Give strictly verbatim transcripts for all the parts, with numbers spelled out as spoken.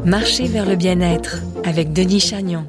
Marcher vers le bien-être avec Denis Chagnon.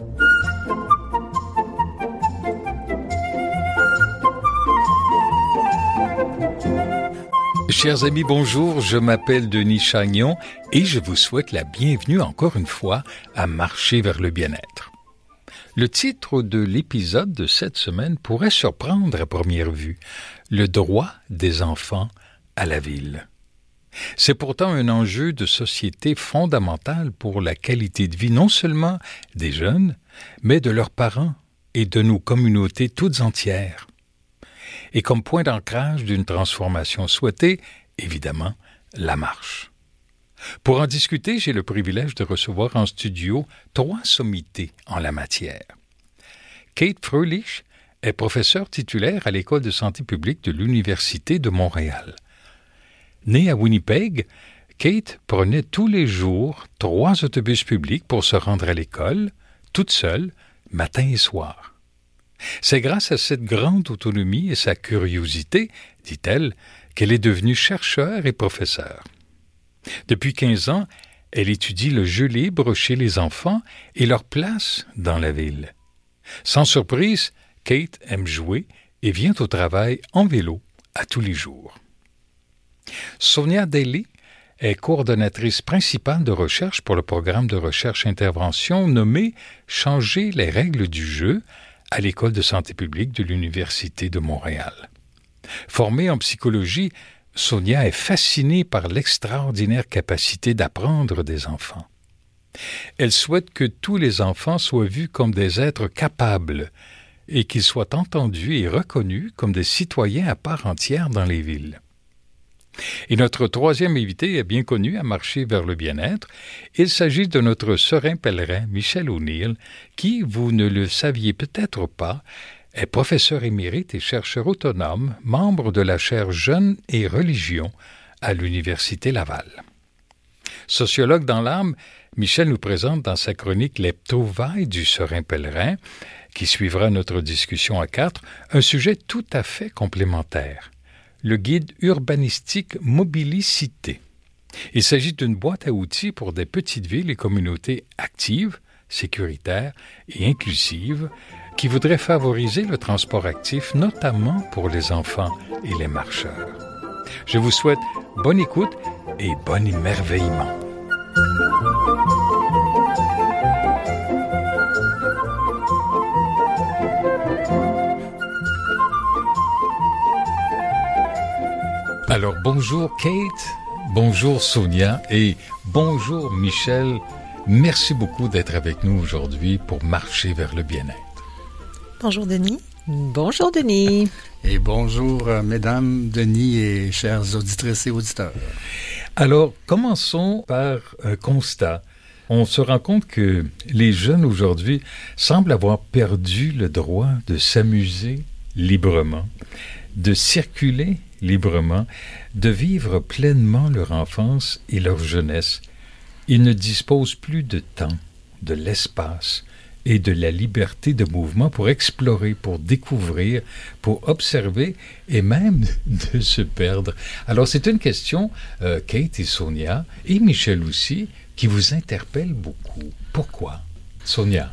Chers amis, bonjour, je m'appelle Denis Chagnon et je vous souhaite la bienvenue encore une fois à Marcher vers le bien-être. Le titre de l'épisode de cette semaine pourrait surprendre à première vue, le droit des enfants à la ville. C'est pourtant un enjeu de société fondamental pour la qualité de vie non seulement des jeunes, mais de leurs parents et de nos communautés toutes entières. Et comme point d'ancrage d'une transformation souhaitée, évidemment, la marche. Pour en discuter, j'ai le privilège de recevoir en studio trois sommités en la matière. Kate Fröhlich est professeure titulaire à l'École de santé publique de l'Université de Montréal. Née à Winnipeg, Kate prenait tous les jours trois autobus publics pour se rendre à l'école, toute seule, matin et soir. C'est grâce à cette grande autonomie et sa curiosité, dit-elle, qu'elle est devenue chercheure et professeure. Depuis quinze ans, elle étudie le jeu libre chez les enfants et leur place dans la ville. Sans surprise, Kate aime jouer et vient au travail en vélo à tous les jours. Sonia Daly est coordonnatrice principale de recherche pour le programme de recherche-intervention nommé « Changer les règles du jeu » à l'École de santé publique de l'Université de Montréal. Formée en psychologie, Sonia est fascinée par l'extraordinaire capacité d'apprendre des enfants. Elle souhaite que tous les enfants soient vus comme des êtres capables et qu'ils soient entendus et reconnus comme des citoyens à part entière dans les villes. Et notre troisième invité est bien connu à Marcher vers le bien-être. Il s'agit de notre serein pèlerin Michel O'Neill, qui, vous ne le saviez peut-être pas, est professeur émérite et chercheur autonome, membre de la chaire Jeunes et religion à l'Université Laval. Sociologue dans l'âme, Michel nous présente dans sa chronique « Les trouvailles du serein pèlerin », qui suivra notre discussion à quatre, un sujet tout à fait complémentaire. Le guide urbanistique Mobilicité. Il s'agit d'une boîte à outils pour des petites villes et communautés actives, sécuritaires et inclusives qui voudraient favoriser le transport actif, notamment pour les enfants et les marcheurs. Je vous souhaite bonne écoute et bon émerveillement. Alors, bonjour Kate, bonjour Sonia et bonjour Michel. Merci beaucoup d'être avec nous aujourd'hui pour marcher vers le bien-être. Bonjour Denis. Bonjour Denis. Et bonjour euh, mesdames, Denis et chères auditrices et auditeurs. Alors, commençons par un constat. On se rend compte que les jeunes aujourd'hui semblent avoir perdu le droit de s'amuser librement, de circuler librement, de vivre pleinement leur enfance et leur jeunesse. Ils ne disposent plus de temps, de l'espace et de la liberté de mouvement pour explorer, pour découvrir, pour observer et même de se perdre. Alors c'est une question, euh, Kate et Sonia, et Michel aussi, qui vous interpelle beaucoup. Pourquoi? Sonia?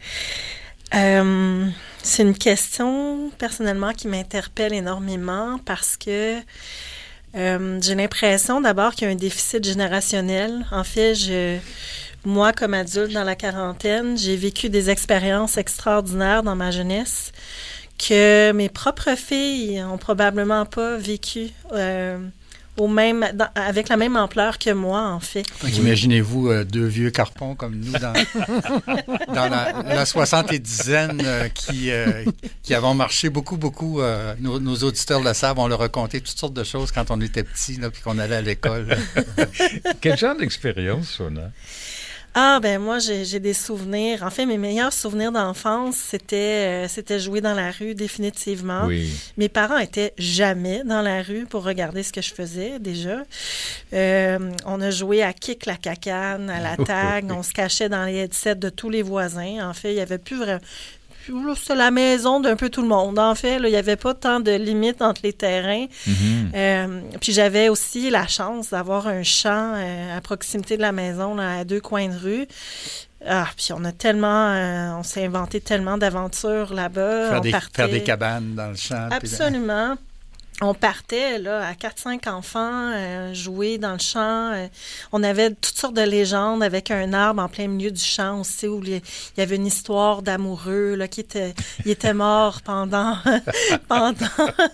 Euh, c'est une question, personnellement, qui m'interpelle énormément parce que euh, j'ai l'impression d'abord qu'il y a un déficit générationnel. En fait, je, moi, comme adulte dans la quarantaine, j'ai vécu des expériences extraordinaires dans ma jeunesse que mes propres filles ont probablement pas vécu euh, au même, dans, avec la même ampleur que moi, en fait. Donc, imaginez-vous euh, deux vieux carpons comme nous dans, dans la, la soixante-dizaine euh, qui, euh, qui avons marché beaucoup, beaucoup. Euh, nos, nos auditeurs le savent, on leur a raconté toutes sortes de choses quand on était petits puis qu'on allait à l'école. Quel genre d'expérience, Sona? Ah, ben moi, j'ai, j'ai des souvenirs. En fait, mes meilleurs souvenirs d'enfance, c'était, euh, c'était jouer dans la rue, définitivement. Oui. Mes parents étaient jamais dans la rue pour regarder ce que je faisais, déjà. Euh, on a joué à kick la cacane, à la tag. On se cachait dans les headsets de tous les voisins. En fait, il y avait plus vraiment... là, c'était la maison d'un peu tout le monde. En fait, là, il n'y avait pas tant de limites entre les terrains. Mhm. Euh, puis j'avais aussi la chance d'avoir un champ euh, à proximité de la maison, là, à deux coins de rue. Ah, puis on a tellement... euh, on s'est inventé tellement d'aventures là-bas. Faire on des, partait... faire des cabanes dans le champ. puis- Absolument. On partait là, à quatre cinq enfants, euh, jouer dans le champ. Euh, on avait toutes sortes de légendes avec un arbre en plein milieu du champ aussi où il y avait une histoire d'amoureux là, qui était, il était mort pendant, pendant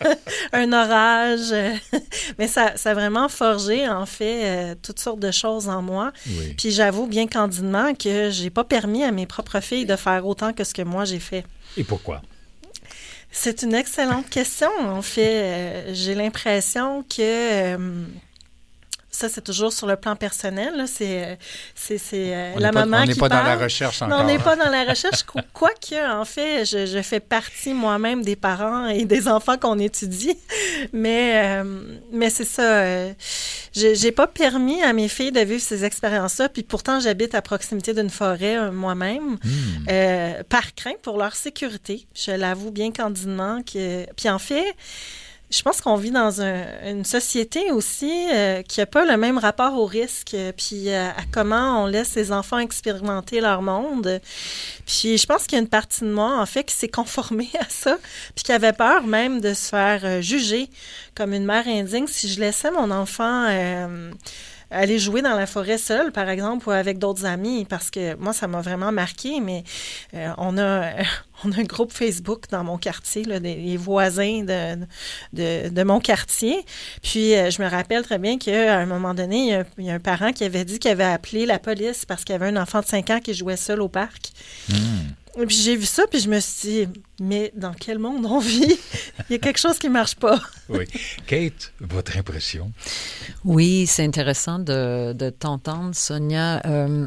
un orage. Mais ça, ça a vraiment forgé, en fait, euh, toutes sortes de choses en moi. Oui. Puis j'avoue bien candidement que j'ai pas permis à mes propres filles de faire autant que ce que moi j'ai fait. Et pourquoi? C'est une excellente question. En fait, euh, j'ai l'impression que euh, ça, c'est toujours sur le plan personnel. Là. C'est, euh, c'est, c'est euh, On la n'est pas- maman on n'est qui pas parle. dans la recherche encore. Non, on n'est hein. pas dans la recherche. Qu- Quoique, en fait, je, je fais partie moi-même des parents et des enfants qu'on étudie. Mais, euh, mais c'est ça. Euh, j'ai, j'ai pas permis à mes filles de vivre ces expériences-là. Puis pourtant, j'habite à proximité d'une forêt euh, moi-même, Hmm. euh, par crainte pour leur sécurité. Je l'avoue bien candidement. Que... Puis en fait, je pense qu'on vit dans un- une société aussi euh, qui n'a pas le même rapport au risque, euh, puis euh, à comment on laisse les enfants expérimenter leur monde. Puis je pense qu'il y a une partie de moi, en fait, qui s'est conformée à ça, puis qui avait peur même de se faire euh, juger comme une mère indigne si je laissais mon enfant... euh, aller jouer dans la forêt seule, par exemple, ou avec d'autres amis, parce que moi, ça m'a vraiment marqué, mais euh, on, a, on a un groupe Facebook dans mon quartier, là, des, les voisins de, de, de mon quartier. Puis, euh, je me rappelle très bien qu'à un moment donné, il y, a, il y a un parent qui avait dit qu'il avait appelé la police parce qu'il y avait un enfant de cinq ans qui jouait seul au parc. Hmm. Et puis j'ai vu ça, puis je me suis dit, mais dans quel monde on vit? Il y a quelque chose qui ne marche pas. Oui. Kate, votre impression? Oui, c'est intéressant de, de t'entendre, Sonia. Euh,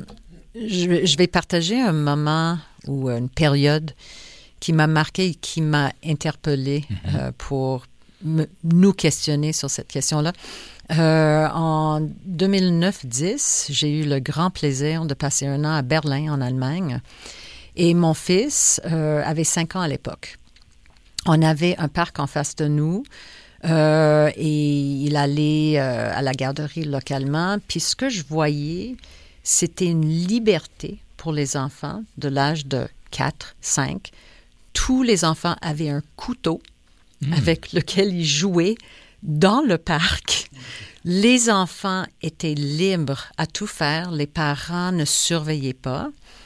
je, je vais partager un moment ou une période qui m'a marqué et qui m'a interpellée mm-hmm. euh, pour me, nous questionner sur cette question-là. Euh, en deux mille neuf dix, j'ai eu le grand plaisir de passer un an à Berlin, en Allemagne. Et mon fils euh, avait cinq ans à l'époque. On avait un parc en face de nous euh, et il allait euh, à la garderie localement. Puis ce que je voyais, c'était une liberté pour les enfants de l'âge de quatre, cinq. Tous les enfants avaient un couteau mmh. avec lequel ils jouaient dans le parc. Les enfants étaient libres à tout faire. Les parents ne surveillaient pas.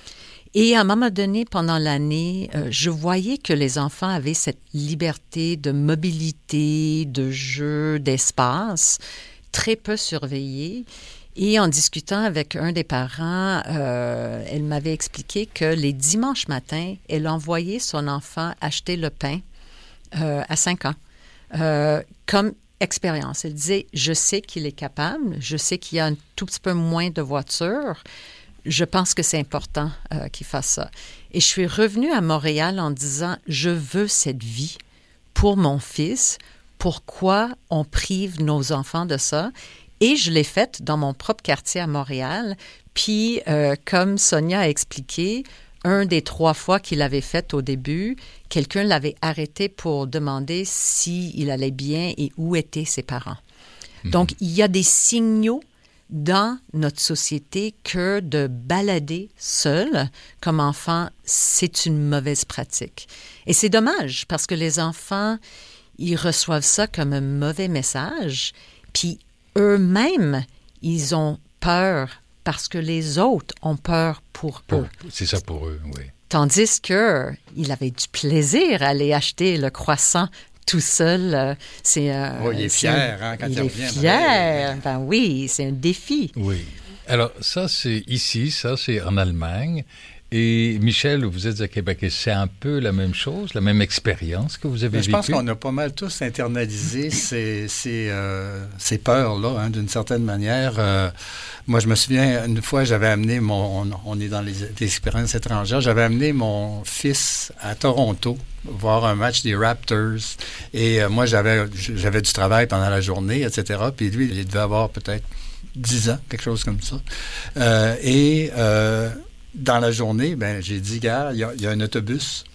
Et à un moment donné, pendant l'année, euh, je voyais que les enfants avaient cette liberté de mobilité, de jeu, d'espace, très peu surveillée. Et en discutant avec un des parents, euh, elle m'avait expliqué que les dimanches matins, elle envoyait son enfant acheter le pain euh, à cinq ans, euh, comme expérience. Elle disait, je sais qu'il est capable, je sais qu'il y a un tout petit peu moins de voitures. Je pense que c'est important euh, qu'il fasse ça. Et je suis revenue à Montréal en disant, je veux cette vie pour mon fils. Pourquoi on prive nos enfants de ça? Et je l'ai faite dans mon propre quartier à Montréal. Puis, euh, comme Sonia a expliqué, un des trois fois qu'il avait fait au début, quelqu'un l'avait arrêté pour demander s'il allait bien et où étaient ses parents. Mm-hmm. Donc, il y a des signaux dans notre société que de balader seul comme enfant, c'est une mauvaise pratique. Et c'est dommage parce que les enfants, ils reçoivent ça comme un mauvais message, puis eux-mêmes, ils ont peur parce que les autres ont peur pour, pour eux. C'est ça pour eux, oui. Tandis qu'il avait du plaisir à aller acheter le croissant tout seul. Euh, c'est, euh, oh, il est c'est fier un, hein, quand il, il est revient. fier. Ben oui, c'est un défi. Oui. Alors, ça, c'est ici, ça, c'est en Allemagne. Et Michel, vous êtes à Québec, et c'est un peu la même chose, la même expérience que vous avez vécue? Je pense qu'on a pas mal tous internalisé ces, ces, euh, ces peurs-là, hein, d'une certaine manière. Euh, moi, je me souviens, une fois, j'avais amené mon... On, on est dans les, les expériences étrangères. J'avais amené mon fils à Toronto voir un match des Raptors. Et euh, moi, j'avais, j'avais du travail pendant la journée, et cetera. Puis lui, il devait avoir peut-être dix ans, quelque chose comme ça. Euh, et... Euh, Dans la journée, ben, j'ai dit, gars, il y, y a un autobus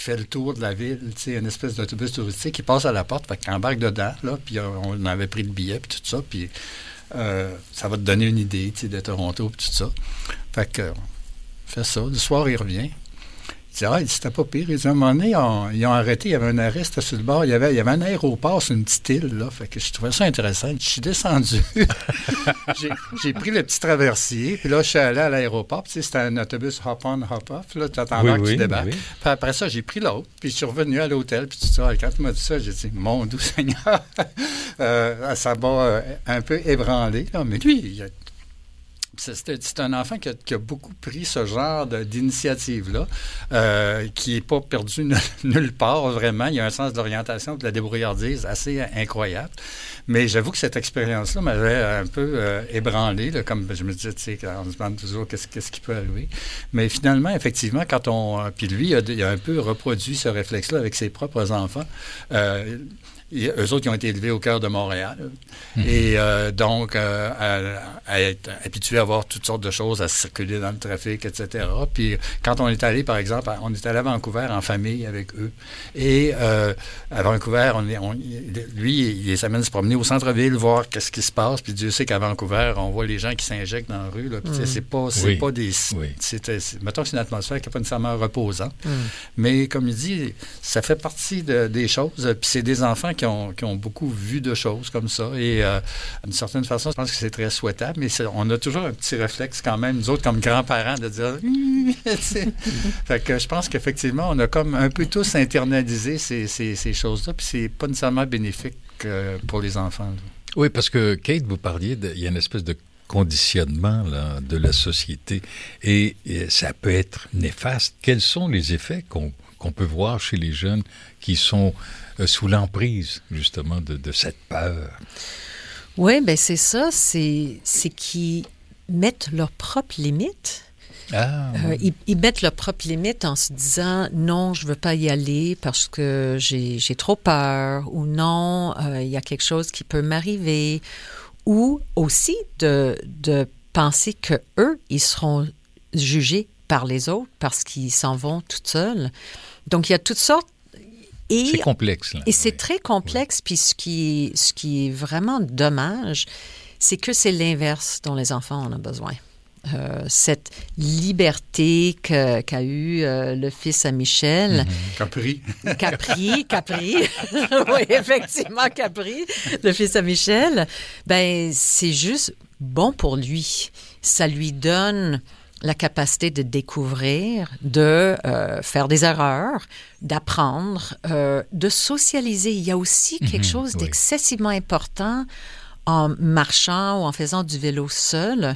fait le tour de la ville, tu sais, une espèce d'autobus touristique qui passe à la porte, fait qu'il embarque dedans, là, puis on avait pris le billet, puis tout ça, puis euh, ça va te donner une idée, tu sais, de Toronto, puis tout ça. Fait que, fait ça, le soir, il revient. Il dit, ah, c'était pas pire. Il dit, à un moment donné, ils ont, ils ont arrêté, il y avait un arrêt, c'était sur le bord, il y avait, il y avait un aéroport sur une petite île, là, fait que je trouvais ça intéressant. Je suis descendu, j'ai, j'ai pris le petit traversier, puis là, je suis allé à l'aéroport, puis tu sais, c'était un autobus hop-on, hop-off, là, tu attends oui, que oui, tu débarques. Oui. Puis après ça, j'ai pris l'autre, puis je suis revenu à l'hôtel, puis tout ça. Et quand tu m'as dit ça, j'ai dit, mon doux Seigneur, euh, ça m'a euh, un peu ébranlé, là, mais lui, il a C'est, c'est un enfant qui a, qui a beaucoup pris ce genre de, d'initiative-là, euh, qui n'est pas perdu n- nulle part, vraiment. Il a un sens de l'orientation, de la débrouillardise assez incroyable. Mais j'avoue que cette expérience-là m'avait un peu euh, ébranlé, là, comme je me disais, tu sais, on se demande toujours qu'est-ce, qu'est-ce qui peut arriver. Mais finalement, effectivement, quand on... Euh, puis lui, il a, il a un peu reproduit ce réflexe-là avec ses propres enfants. Euh, Et eux autres, ils ont été élevés au cœur de Montréal. Mmh. Et euh, donc, euh, à, à être habitués à voir toutes sortes de choses, à circuler dans le trafic, et cetera. Puis quand on est allé, par exemple, on est allé à Vancouver en famille avec eux. Et euh, à Vancouver, on, est, on, lui, il les amène se promener au centre-ville, voir qu'est-ce qui se passe. Puis Dieu sait qu'à Vancouver, on voit les gens qui s'injectent dans la rue. Là. Puis mmh. c'est pas, c'est oui. pas des... Oui. C'est, c'est, mettons que c'est une atmosphère qui n'est pas nécessairement reposante. Mmh. Mais comme il dit, ça fait partie de, des choses. Puis c'est des enfants Qui ont, qui ont beaucoup vu de choses comme ça. Et euh, d'une certaine façon, je pense que c'est très souhaitable, mais c'est, on a toujours un petit réflexe quand même, nous autres, comme grands-parents, de dire... fait que je pense qu'effectivement, on a comme un peu tous internalisé ces, ces, ces choses-là, puis c'est pas nécessairement bénéfique euh, pour les enfants. Là. Oui, parce que, Kate, vous parliez, de, il y a une espèce de conditionnement là, de la société, et, et ça peut être néfaste. Quels sont les effets qu'on, qu'on peut voir chez les jeunes qui sont... sous l'emprise, justement, de, de cette peur. Oui, bien, c'est ça. C'est, c'est qu'ils mettent leurs propres limites. Ah, oui. euh, ils, ils mettent leurs propres limites en se disant « Non, je ne veux pas y aller parce que j'ai, j'ai trop peur » ou « Non, euh, il y a quelque chose qui peut m'arriver » ou aussi de, de penser qu'eux, ils seront jugés par les autres parce qu'ils s'en vont tout seuls. Donc, il y a toutes sortes. Et, c'est complexe. Là. Et c'est oui. très complexe. Oui. Puis ce qui, ce qui est vraiment dommage, c'est que c'est l'inverse dont les enfants en ont besoin. Euh, cette liberté que, qu'a eu euh, le fils à Michel. Mm-hmm. Capri. Capri, Capri. Oui, effectivement, Capri, le fils à Michel. Ben, c'est juste bon pour lui. Ça lui donne... la capacité de découvrir, de euh, faire des erreurs, d'apprendre, euh, de socialiser. Il y a aussi quelque mmh, chose oui. d'excessivement important en marchant ou en faisant du vélo seul,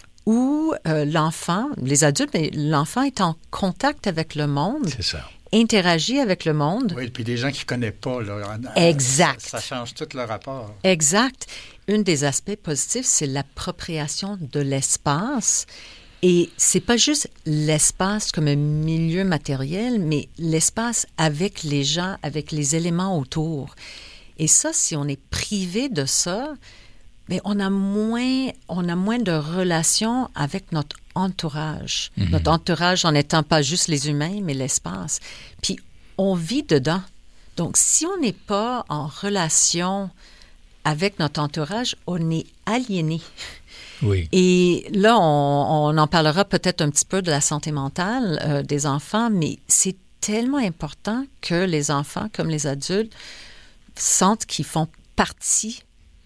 où euh, l'enfant, les adultes, mais l'enfant est en contact avec le monde. C'est ça. Interagit avec le monde. Oui, et puis des gens qu'il ne connaît pas. Là, exact. Ça, ça change tout le rapport. Exact. Un des aspects positifs, c'est l'appropriation de l'espace. Et c'est pas juste l'espace comme un milieu matériel, mais l'espace avec les gens, avec les éléments autour. Et ça, si on est privé de ça, bien, on a moins, on a moins de relations avec notre entourage. Mm-hmm. Notre entourage en étant pas juste les humains, mais l'espace. Puis on vit dedans. Donc, si on n'est pas en relation avec notre entourage, on est aliéné. Oui. Et là, on, on en parlera peut-être un petit peu de la santé mentale euh, des enfants, mais c'est tellement important que les enfants, comme les adultes, sentent qu'ils font partie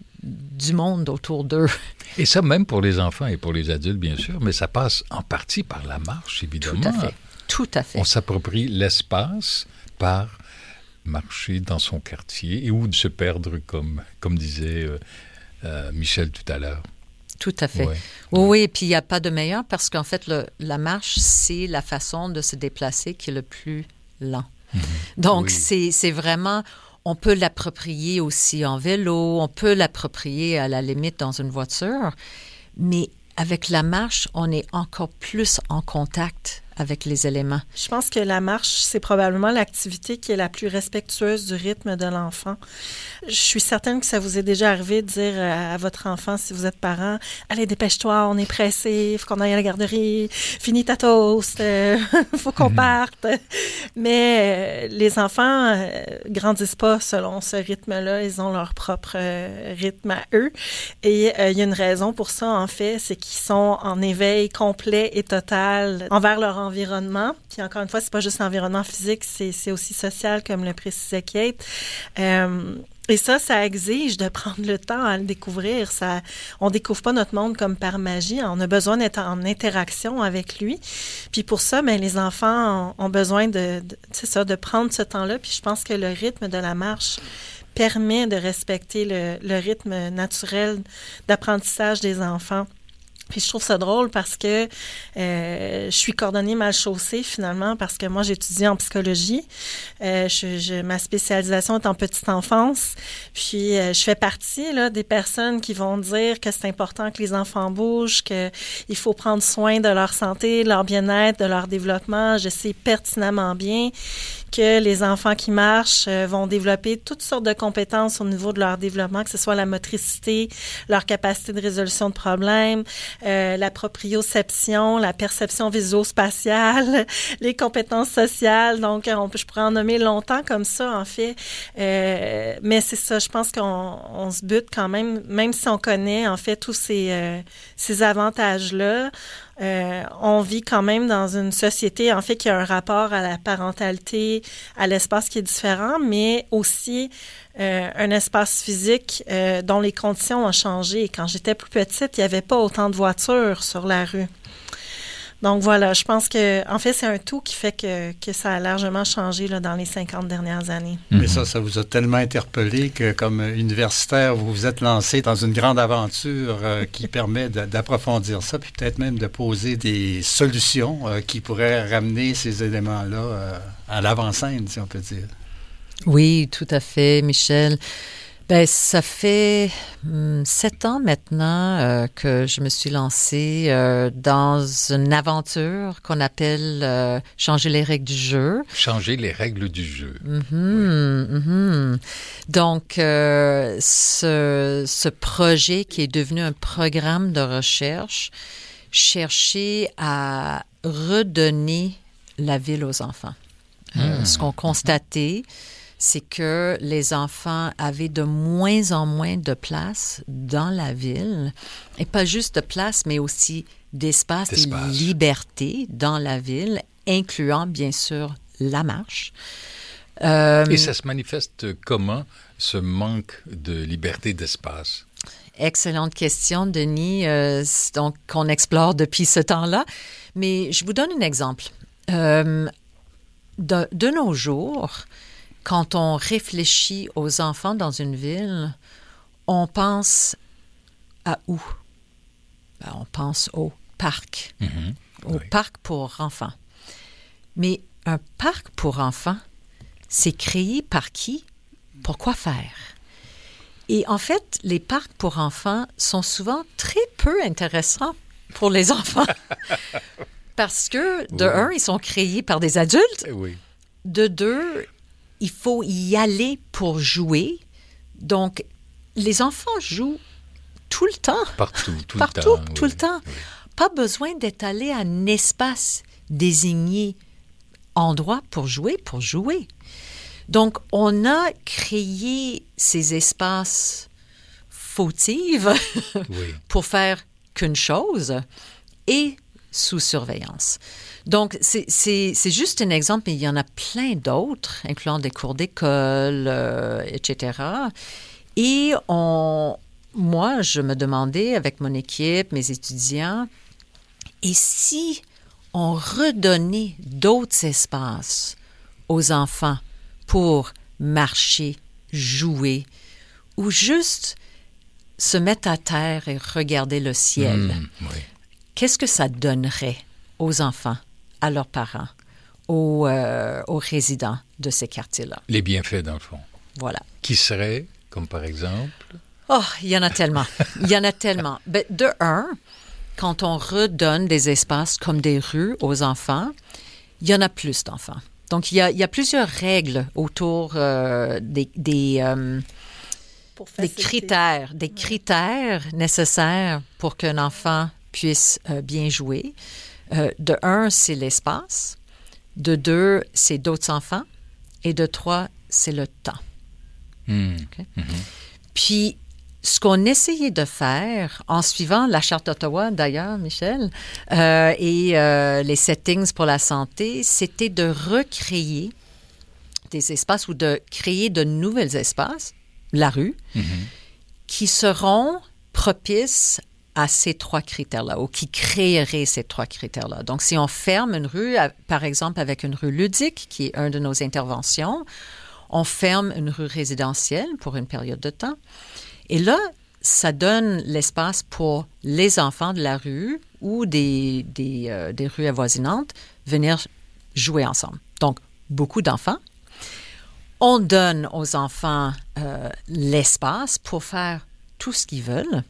du monde autour d'eux. Et ça, même pour les enfants et pour les adultes, bien sûr, mais ça passe en partie par la marche, évidemment. Tout à fait. Tout à fait. On s'approprie l'espace par marcher dans son quartier et ou de se perdre, comme, comme disait euh, euh, Michel tout à l'heure. Tout à fait. Ouais. Oui, oui, et puis il n'y a pas de meilleur parce qu'en fait, le, la marche, c'est la façon de se déplacer qui est le plus lent. Mm-hmm. Donc, oui. c'est, c'est vraiment... On peut l'approprier aussi en vélo, on peut l'approprier à la limite dans une voiture, mais avec la marche, on est encore plus en contact avec les éléments. Je pense que la marche, c'est probablement l'activité qui est la plus respectueuse du rythme de l'enfant. Je suis certaine que ça vous est déjà arrivé de dire à, à votre enfant, si vous êtes parent, « Allez, dépêche-toi, on est pressé, il faut qu'on aille à la garderie, finis ta toast, il euh, faut qu'on parte. » Mais euh, les enfants euh, grandissent pas selon ce rythme-là, ils ont leur propre euh, rythme à eux. Et euh, il y a une raison pour ça, en fait, c'est qu'ils sont en éveil complet et total envers leur environnement. Puis encore une fois, c'est pas juste l'environnement physique, c'est, c'est aussi social, comme le précisait Kate. Euh, et ça, ça exige de prendre le temps à le découvrir. Ça, on découvre pas notre monde comme par magie. On a besoin d'être en interaction avec lui. Puis pour ça, bien, les enfants ont, ont besoin de, de, c'est ça, de prendre ce temps-là. Puis je pense que le rythme de la marche permet de respecter le, le rythme naturel d'apprentissage des enfants. Puis je trouve ça drôle parce que euh, je suis cordonnier mal chaussée finalement parce que moi j'étudie en psychologie. Euh, je, je, ma spécialisation est en petite enfance. Puis euh, je fais partie là, des personnes qui vont dire que c'est important que les enfants bougent, qu'il faut prendre soin de leur santé, de leur bien-être, de leur développement. Je sais pertinemment bien que les enfants qui marchent euh, vont développer toutes sortes de compétences au niveau de leur développement, que ce soit la motricité, leur capacité de résolution de problèmes, euh, la proprioception, la perception visuo-spatiale, les compétences sociales. Donc, on peut, je pourrais en nommer longtemps comme ça, en fait. Euh, mais c'est ça, je pense qu'on on se bute quand même, même si on connaît, en fait, tous ces, euh, ces avantages-là. Euh, on vit quand même dans une société, en fait, qui a un rapport à la parentalité, à l'espace qui est différent, mais aussi euh, un espace physique euh, dont les conditions ont changé. Quand j'étais plus petite, il n'y avait pas autant de voitures sur la rue. Donc voilà, je pense que, en fait, c'est un tout qui fait que, que ça a largement changé là, dans les cinquante dernières années. Mais ça, ça vous a tellement interpellé que, comme universitaire, vous vous êtes lancé dans une grande aventure euh, qui permet de, d'approfondir ça, puis peut-être même de poser des solutions euh, qui pourraient ramener ces éléments-là euh, à l'avant-scène, si on peut dire. Oui, tout à fait, Michel. Ben, ça fait hum, sept ans maintenant euh, que je me suis lancée euh, dans une aventure qu'on appelle euh, changer les règles du jeu. Changer les règles du jeu. Mm-hmm, oui. mm-hmm. Donc, euh, ce, ce projet qui est devenu un programme de recherche cherchait à redonner la ville aux enfants. Mmh. Euh, ce qu'on constatait, c'est que les enfants avaient de moins en moins de place dans la ville, et pas juste de place, mais aussi d'espace, d'espace. et liberté dans la ville, incluant bien sûr la marche. Euh, et ça se manifeste comment, ce manque de liberté d'espace? Excellente question, Denis, euh, donc qu'on explore depuis ce temps-là. Mais je vous donne un exemple. Euh, de, de nos jours, quand on réfléchit aux enfants dans une ville, on pense à où? Ben, on pense au parc, Mm-hmm. au oui. parc pour enfants. Mais un parc pour enfants, c'est créé par qui? Pour quoi faire? Et en fait, les parcs pour enfants sont souvent très peu intéressants pour les enfants. Parce que, de oui. un, ils sont créés par des adultes. Oui. De deux, il faut y aller pour jouer. Donc, les enfants jouent tout le temps. Partout, tout Partout, le temps. tout oui. le temps. Oui. Pas besoin d'être allé à un espace désigné, endroit pour jouer, pour jouer. Donc, on a créé ces espaces fautifs Oui. pour faire qu'une chose et sous surveillance. Donc, c'est, c'est, c'est juste un exemple, mais il y en a plein d'autres, incluant des cours d'école, euh, et cetera. Et on, moi, je me demandais avec mon équipe, mes étudiants, et si on redonnait d'autres espaces aux enfants pour marcher, jouer, ou juste se mettre à terre et regarder le ciel. Mmh, oui. Qu'est-ce que ça donnerait aux enfants, à leurs parents, aux, euh, aux résidents de ces quartiers-là? Les bienfaits, dans le fond. Voilà. Qui seraient, comme par exemple? Oh, il y en a tellement. Il y en a tellement. Ben, de un, quand on redonne des espaces comme des rues aux enfants, il y en a plus d'enfants. Donc, il y a, il y a plusieurs règles autour euh, des, des, euh, des critères, des critères nécessaires pour qu'un enfant puisse euh, bien jouer. Euh, de un, c'est l'espace. De deux, c'est d'autres enfants. Et de trois, c'est le temps. Mmh. Okay? Mmh. Puis, ce qu'on essayait de faire, en suivant la Charte d'Ottawa, d'ailleurs, Michel, euh, et euh, les settings pour la santé, c'était de recréer des espaces ou de créer de nouveaux espaces, la rue, Mmh. qui seront propices à ces trois critères-là, ou qui créeraient ces trois critères-là. Donc, si on ferme une rue, par exemple, avec une rue ludique, qui est une de nos interventions, on ferme une rue résidentielle pour une période de temps. Et là, ça donne l'espace pour les enfants de la rue ou des, des, euh, des rues avoisinantes venir jouer ensemble. Donc, beaucoup d'enfants. On donne aux enfants euh, l'espace pour faire tout ce qu'ils veulent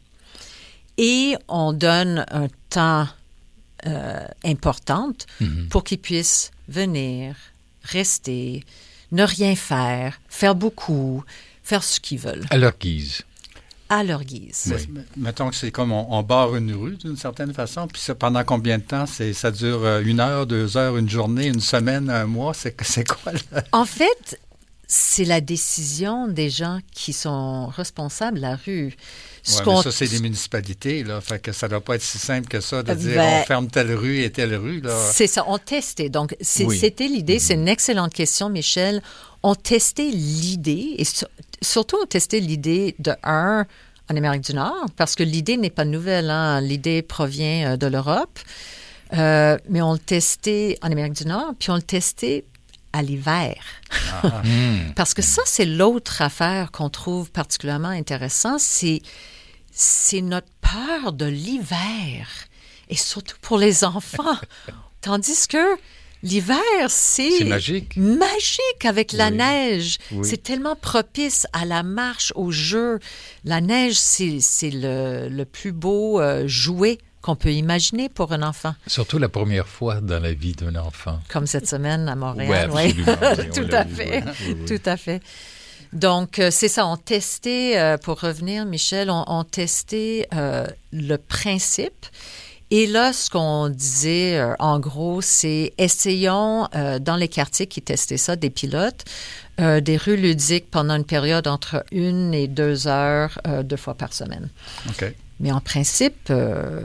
et on donne un temps euh, important Mm-hmm. pour qu'ils puissent venir, rester, ne rien faire, faire beaucoup, faire ce qu'ils veulent. À leur guise. À leur guise. Oui. Mettons que c'est comme on, on barre une rue d'une certaine façon, puis ça, pendant combien de temps? C'est, ça dure une heure, deux heures, une journée, une semaine, un mois? C'est, c'est quoi? Là? En fait, c'est la décision des gens qui sont responsables de la rue. Ce ouais, mais ça, c'est des municipalités, là. Fait que ça ne doit pas être si simple que ça de dire ben, on ferme telle rue et telle rue, là. C'est ça, on testait. Donc, c'est, oui. c'était l'idée. Mm-hmm. C'est une excellente question, Michel. On testait l'idée, et sur, surtout on testait l'idée de un en Amérique du Nord, parce que l'idée n'est pas nouvelle. Hein? L'idée provient de l'Europe. Euh, mais on le testait en Amérique du Nord, puis on le testait à l'hiver. Ah. Parce que ça, c'est l'autre affaire qu'on trouve particulièrement intéressante, c'est, c'est notre peur de l'hiver, et surtout pour les enfants. Tandis que l'hiver, c'est, c'est magique. magique avec la oui. neige. Oui. C'est tellement propice à la marche, au jeu. La neige, c'est, c'est le, le plus beau euh, jouet qu'on peut imaginer pour un enfant. Surtout la première fois dans la vie d'un enfant. Comme cette semaine à Montréal. Oui, absolument. Oui. Tout à fait. Oui, oui. Tout à fait. Donc, euh, c'est ça. On testait, euh, pour revenir, Michel, on, on testait euh, le principe. Et là, ce qu'on disait, euh, en gros, c'est essayons, euh, dans les quartiers qui testaient ça, des pilotes, euh, des rues ludiques pendant une période entre une et deux heures, euh, deux fois par semaine. OK. Mais en principe, euh,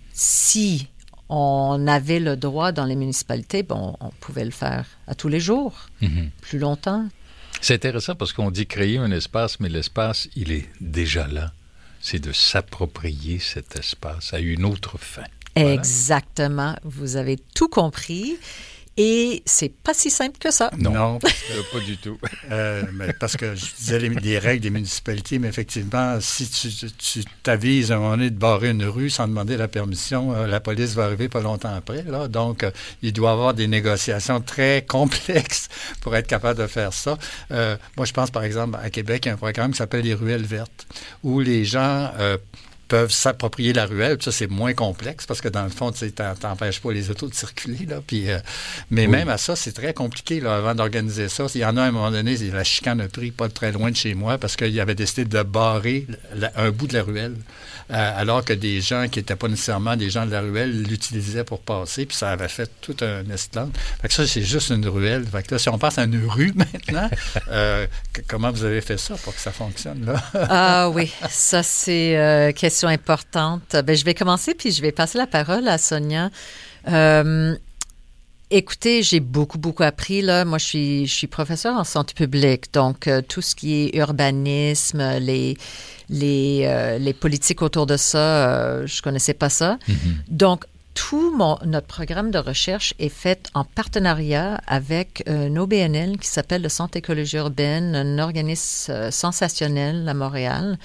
si on avait le droit dans les municipalités, bon, on pouvait le faire à tous les jours, mm-hmm. plus longtemps. C'est intéressant parce qu'on dit créer un espace, mais l'espace, il est déjà là. C'est de s'approprier cet espace à une autre fin. Voilà. Exactement. Vous avez tout compris. Et c'est pas si simple que ça. Non, non que, pas du tout. Euh, mais parce que je disais les, les règles des municipalités, mais effectivement, si tu, tu t'avises à un moment donné de barrer une rue sans demander la permission, euh, la police va arriver pas longtemps après. Là. Donc, euh, il doit y avoir des négociations très complexes pour être capable de faire ça. Euh, moi, je pense, par exemple, à Québec, il y a un programme qui s'appelle les ruelles vertes, où les gens... Euh, peuvent s'approprier la ruelle. Ça, c'est moins complexe parce que dans le fond, tu sais, t'empêches pas les autos de circuler. Là, puis, euh, mais oui. même à ça, c'est très compliqué là, avant d'organiser ça. Il y en a à un moment donné, la chicane a pris pas très loin de chez moi parce qu'il avait décidé de barrer la, un bout de la ruelle euh, alors que des gens qui n'étaient pas nécessairement des gens de la ruelle l'utilisaient pour passer. Puis ça avait fait tout un esclandre. Fait que ça, c'est juste une ruelle. Fait que là, si on passe à une rue maintenant, euh, comment vous avez fait ça pour que ça fonctionne? Là? Ah oui, ça, c'est euh, question importante. Ben, je vais commencer, puis je vais passer la parole à Sonia. Euh, écoutez, j'ai beaucoup, beaucoup appris. Là. Moi, je suis, je suis professeure en santé publique, donc euh, tout ce qui est urbanisme, les, les, euh, les politiques autour de ça, euh, je ne connaissais pas ça. Mm-hmm. Donc, tout mon, notre programme de recherche est fait en partenariat avec un O B N L qui s'appelle le Centre écologie urbaine, un organisme euh, sensationnel à Montréal,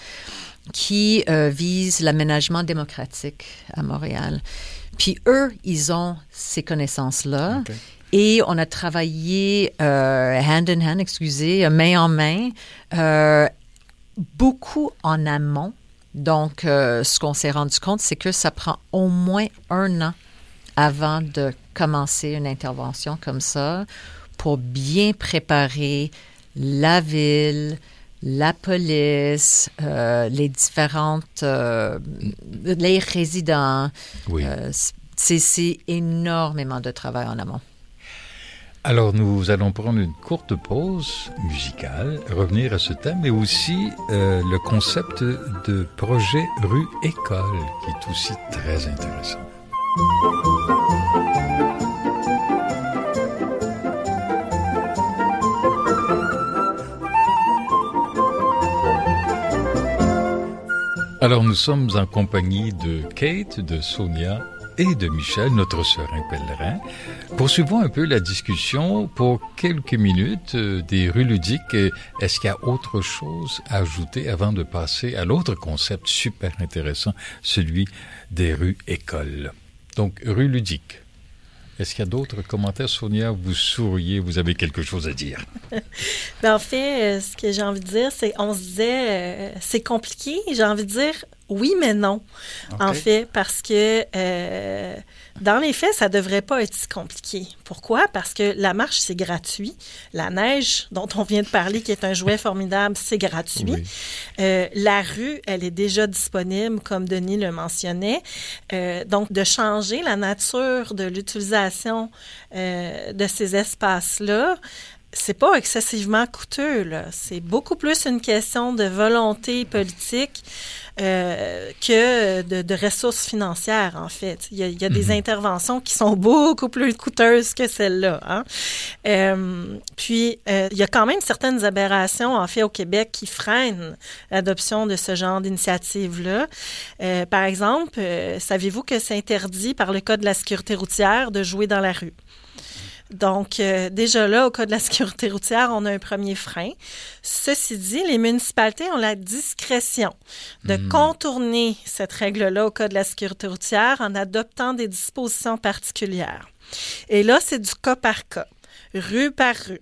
qui euh, vise l'aménagement démocratique à Montréal. Puis eux, ils ont ces connaissances-là. Okay. Et on a travaillé euh, hand in hand, excusez, main en main, euh, beaucoup en amont Donc, euh, ce qu'on s'est rendu compte, c'est que ça prend au moins un an avant de commencer une intervention comme ça pour bien préparer la ville, la police, euh, les différentes, euh, les résidents. Oui. Euh, c'est, c'est énormément de travail en amont. Alors, nous allons prendre une courte pause musicale, revenir à ce thème, mais aussi euh, le concept de projet rue-école, qui est aussi très intéressant. Alors, nous sommes en compagnie de Kate, de Sonia et de Michel, notre serein pèlerin. Poursuivons un peu la discussion pour quelques minutes euh, des rues ludiques. Est-ce qu'il y a autre chose à ajouter avant de passer à l'autre concept super intéressant, celui des rues écoles? Donc, rues ludiques. Est-ce qu'il y a d'autres commentaires? Sonia, vous souriez, vous avez quelque chose à dire. Bien, en fait, euh, ce que j'ai envie de dire, c'est on se disait, euh, c'est compliqué. J'ai envie de dire oui, mais non, okay. En fait, parce que euh, dans les faits, ça ne devrait pas être si compliqué. Pourquoi? Parce que la marche, c'est gratuit. La neige, dont on vient de parler, qui est un jouet formidable, c'est gratuit. Oui. Euh, la rue, elle est déjà disponible, comme Denis le mentionnait. Euh, donc, de changer la nature de l'utilisation euh, de ces espaces-là, c'est pas excessivement coûteux, là. C'est beaucoup plus une question de volonté politique euh, que de, de ressources financières, en fait. Il y a, il y a mm-hmm. des interventions qui sont beaucoup plus coûteuses que celles-là. Hein? Euh, puis, euh, il y a quand même certaines aberrations, en fait, au Québec qui freinent l'adoption de ce genre d'initiative-là. Euh, par exemple, euh, savez-vous que c'est interdit par le Code de la sécurité routière de jouer dans la rue? Donc, euh, déjà là, au cas de la sécurité routière, on a un premier frein. Ceci dit, les municipalités ont la discrétion de mmh. contourner cette règle-là au cas de la sécurité routière en adoptant des dispositions particulières. Et là, c'est du cas par cas, rue par rue.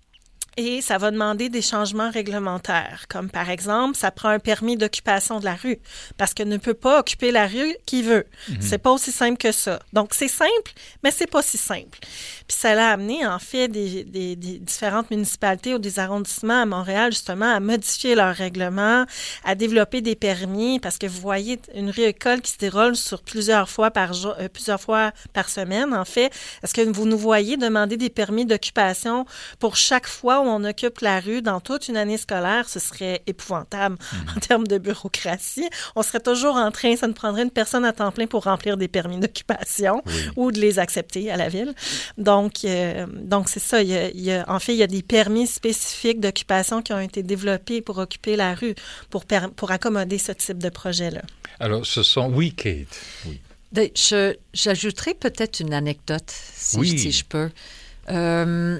Et ça va demander des changements réglementaires, comme par exemple, ça prend un permis d'occupation de la rue, parce qu'on ne peut pas occuper la rue qui veut. Mm-hmm. C'est pas aussi simple que ça. Donc, c'est simple, mais c'est pas si simple. Puis ça l'a amené, en fait, des, des, des différentes municipalités ou des arrondissements à Montréal, justement, à modifier leurs règlements, à développer des permis, parce que vous voyez une rue-école qui se déroule sur plusieurs fois par jour, euh, plusieurs fois par semaine, en fait. Est-ce que vous nous voyez demander des permis d'occupation pour chaque fois où on occupe la rue dans toute une année scolaire? Ce serait épouvantable mmh. en termes de bureaucratie. On serait toujours en train, ça nous prendrait une personne à temps plein pour remplir des permis d'occupation oui. ou de les accepter à la ville. Donc, euh, donc c'est ça. Il y a, il y a, en fait, il y a des permis spécifiques d'occupation qui ont été développés pour occuper la rue, pour, pour accommoder ce type de projet-là. Alors, ce sont... Oui, Kate. Oui. Je, j'ajouterais peut-être une anecdote, si, oui. je, si je peux. Euh,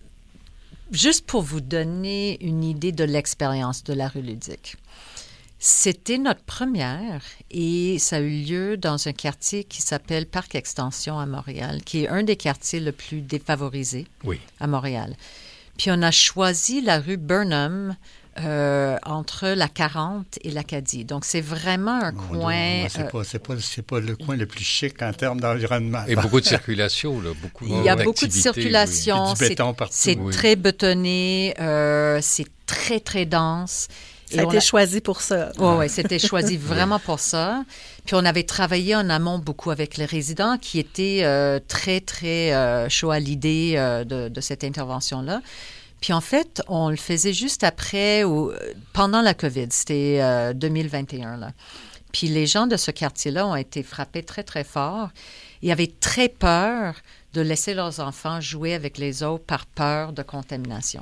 Juste pour vous donner une idée de l'expérience de la rue ludique. C'était notre première et ça a eu lieu dans un quartier qui s'appelle Parc Extension à Montréal, qui est un des quartiers le plus défavorisés oui. à Montréal. Puis on a choisi la rue Burnham euh, entre la quarante et l'Acadie. Donc, c'est vraiment un Mon coin... Dieu, c'est, euh, pas, c'est, pas, c'est pas le coin le plus chic en termes d'environnement. Et beaucoup de circulation, là. Beaucoup Il y a beaucoup de circulation. Oui. Du béton partout. C'est, c'est oui. très bétonné. Euh, c'est très, très dense. Ça a été a... choisi pour ça. Oui, oui, c'était choisi vraiment pour ça. Puis on avait travaillé en amont beaucoup avec les résidents qui étaient euh, très, très euh, chauds à l'idée euh, de, de cette intervention-là. Puis en fait, on le faisait juste après, ou pendant la COVID, c'était euh, deux mille vingt et un. Là. Puis les gens de ce quartier-là ont été frappés très, très fort. Ils avaient très peur de laisser leurs enfants jouer avec les autres par peur de contamination.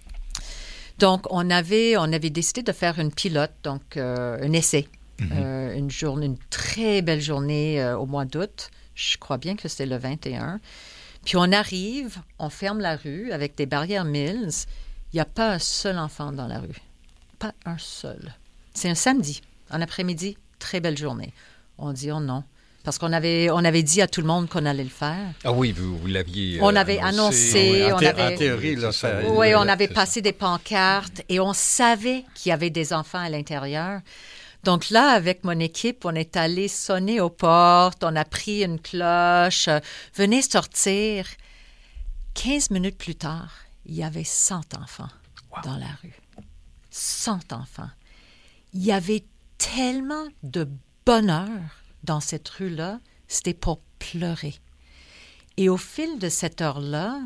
Donc, on avait, on avait décidé de faire une pilote, donc euh, un essai, mm-hmm. euh, une journée, une très belle journée euh, au mois d'août. Je crois bien que c'était le vingt et un. Puis on arrive, on ferme la rue avec des barrières Mills. Il n'y a pas un seul enfant dans la rue. Pas un seul. C'est un samedi, en après-midi, très belle journée. On dit oh non. Parce qu'on avait, on avait dit à tout le monde qu'on allait le faire. Ah oui, vous, vous l'aviez euh, On avait annoncé. annoncé on oui, en, avait, en théorie, là, ça... Oui, on avait passé des pancartes et on savait qu'il y avait des enfants à l'intérieur. Donc là, avec mon équipe, on est allé sonner aux portes, on a pris une cloche, euh, venez sortir. quinze minutes plus tard, il y avait cent enfants wow. dans la rue. cent enfants. Il y avait tellement de bonheur dans cette rue-là, c'était pour pleurer. Et au fil de cette heure-là,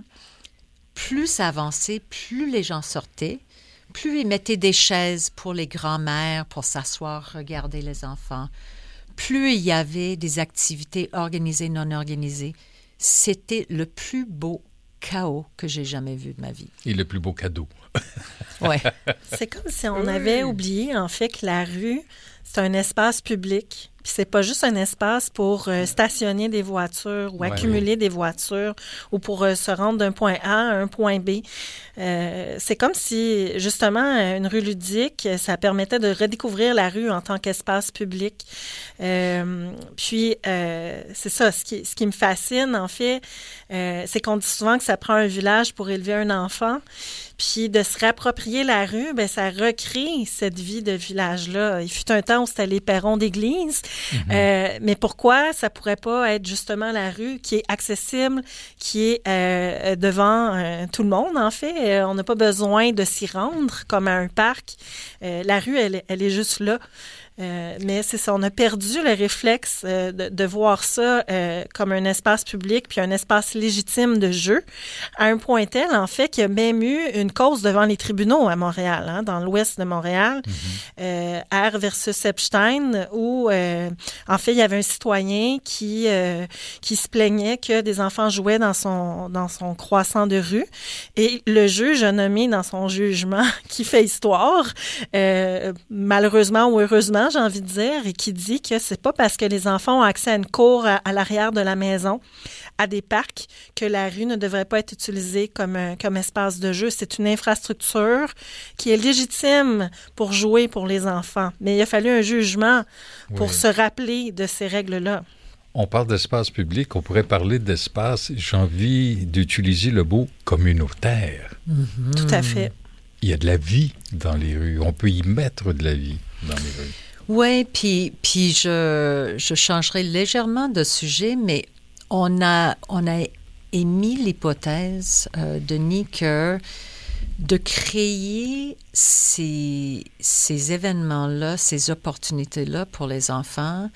plus ça avançait, plus les gens sortaient, plus ils mettaient des chaises pour les grands-mères pour s'asseoir, regarder les enfants. Plus il y avait des activités organisées, non organisées. C'était le plus beau chaos que j'ai jamais vu de ma vie. Et le plus beau cadeau. Oui. C'est comme si on avait oublié, en fait, que la rue, c'est un espace public. Puis c'est pas juste un espace pour euh, stationner des voitures ou ouais, accumuler oui. des voitures ou pour euh, se rendre d'un point A à un point B. Euh, c'est comme si, justement, une rue ludique, ça permettait de redécouvrir la rue en tant qu'espace public. Euh, puis, euh, c'est ça, ce qui, ce qui me fascine, en fait, euh, c'est qu'on dit souvent que ça prend un village pour élever un enfant. Puis de se réapproprier la rue, bien, ça recrée cette vie de village-là. Il fut un temps où c'était les perrons d'église. Mm-hmm. Euh, mais pourquoi ça pourrait pas être justement la rue qui est accessible, qui est euh, devant euh, tout le monde, en fait? Euh, on n'a pas besoin de s'y rendre comme à un parc. Euh, la rue, elle, elle est juste là. Euh, mais c'est ça, on a perdu le réflexe euh, de, de voir ça euh, comme un espace public puis un espace légitime de jeu, à un point tel, en fait, qu'il y a même eu une cause devant les tribunaux à Montréal, hein, dans l'ouest de Montréal, mm-hmm. euh, R versus Epstein, où, euh, en fait, il y avait un citoyen qui, euh, qui se plaignait que des enfants jouaient dans son, dans son croissant de rue, et le juge a nommé dans son jugement qui fait histoire, euh, malheureusement ou heureusement, j'ai envie de dire, et qui dit que c'est pas parce que les enfants ont accès à une cour à, à l'arrière de la maison, à des parcs, que la rue ne devrait pas être utilisée comme, un, comme espace de jeu. C'est une infrastructure qui est légitime pour jouer pour les enfants. Mais il a fallu un jugement pour oui. se rappeler de ces règles-là. On parle d'espace public, on pourrait parler d'espace, j'ai envie d'utiliser le mot communautaire. Mm-hmm. Tout à fait. Il y a de la vie dans les rues. On peut y mettre de la vie dans les rues. Oui, puis, puis je, je changerai légèrement de sujet, mais on a, on a émis l'hypothèse, euh, Denis, que de créer ces, ces événements-là, ces opportunités-là pour les enfants,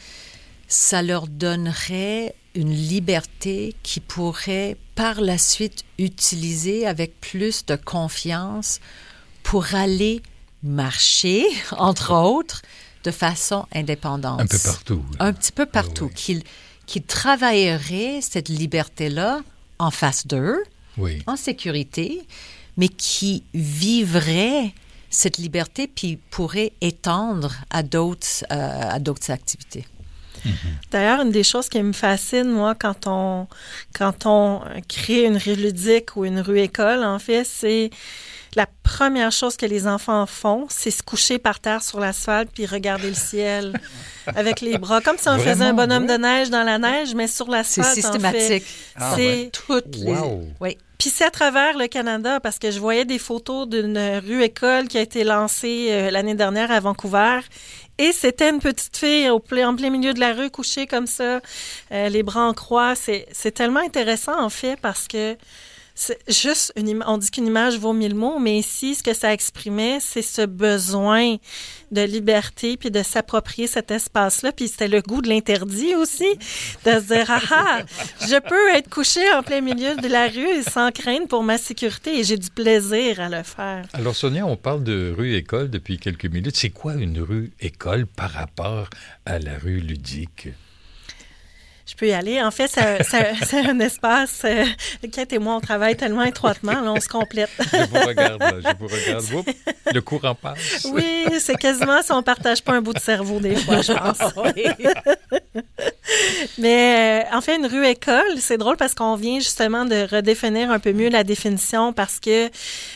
ça leur donnerait une liberté qu'ils pourraient par la suite utiliser avec plus de confiance pour aller marcher, entre autres, de façon indépendante. Un peu partout. Un petit peu partout. Oui, oui. Qu'ils, qu'ils travailleraient cette liberté-là en face d'eux, oui. en sécurité, mais qui vivraient cette liberté puis pourraient étendre à d'autres, euh, à d'autres activités. Mm-hmm. D'ailleurs, une des choses qui me fascine, moi, quand on, quand on crée une rue ludique ou une rue école, en fait, c'est la première chose que les enfants font, c'est se coucher par terre sur l'asphalte puis regarder le ciel avec les bras, comme si on Vraiment, faisait un bonhomme oui. de neige dans la neige, mais sur l'asphalte. C'est systématique. En fait, ah, c'est ouais. toutes les. Wow. Oui. Puis c'est à travers le Canada, parce que je voyais des photos d'une rue école qui a été lancée euh, l'année dernière à Vancouver. Et c'était une petite fille au plein, en plein milieu de la rue, couchée comme ça, euh, les bras en croix. C'est, c'est tellement intéressant, en fait, parce que c'est juste une im- on dit qu'une image vaut mille mots, mais ici, ce que ça exprimait, c'est ce besoin de liberté puis de s'approprier cet espace-là. Puis c'était le goût de l'interdit aussi, de se dire « Ah ah, je peux être couché en plein milieu de la rue sans crainte pour ma sécurité et j'ai du plaisir à le faire. » Alors Sonia, on parle de rue-école depuis quelques minutes. C'est quoi une rue-école par rapport à la rue ludique? Je peux y aller. En fait, c'est, c'est, c'est un espace... Euh, Kate et moi, on travaille tellement étroitement, là, on se complète. Je vous regarde, là. Je vous regarde. Oups, le courant passe. Oui, c'est quasiment si on ne partage pas un bout de cerveau des fois, je pense. Mais euh, en fait, une rue école, c'est drôle parce qu'on vient justement de redéfinir un peu mieux la définition parce que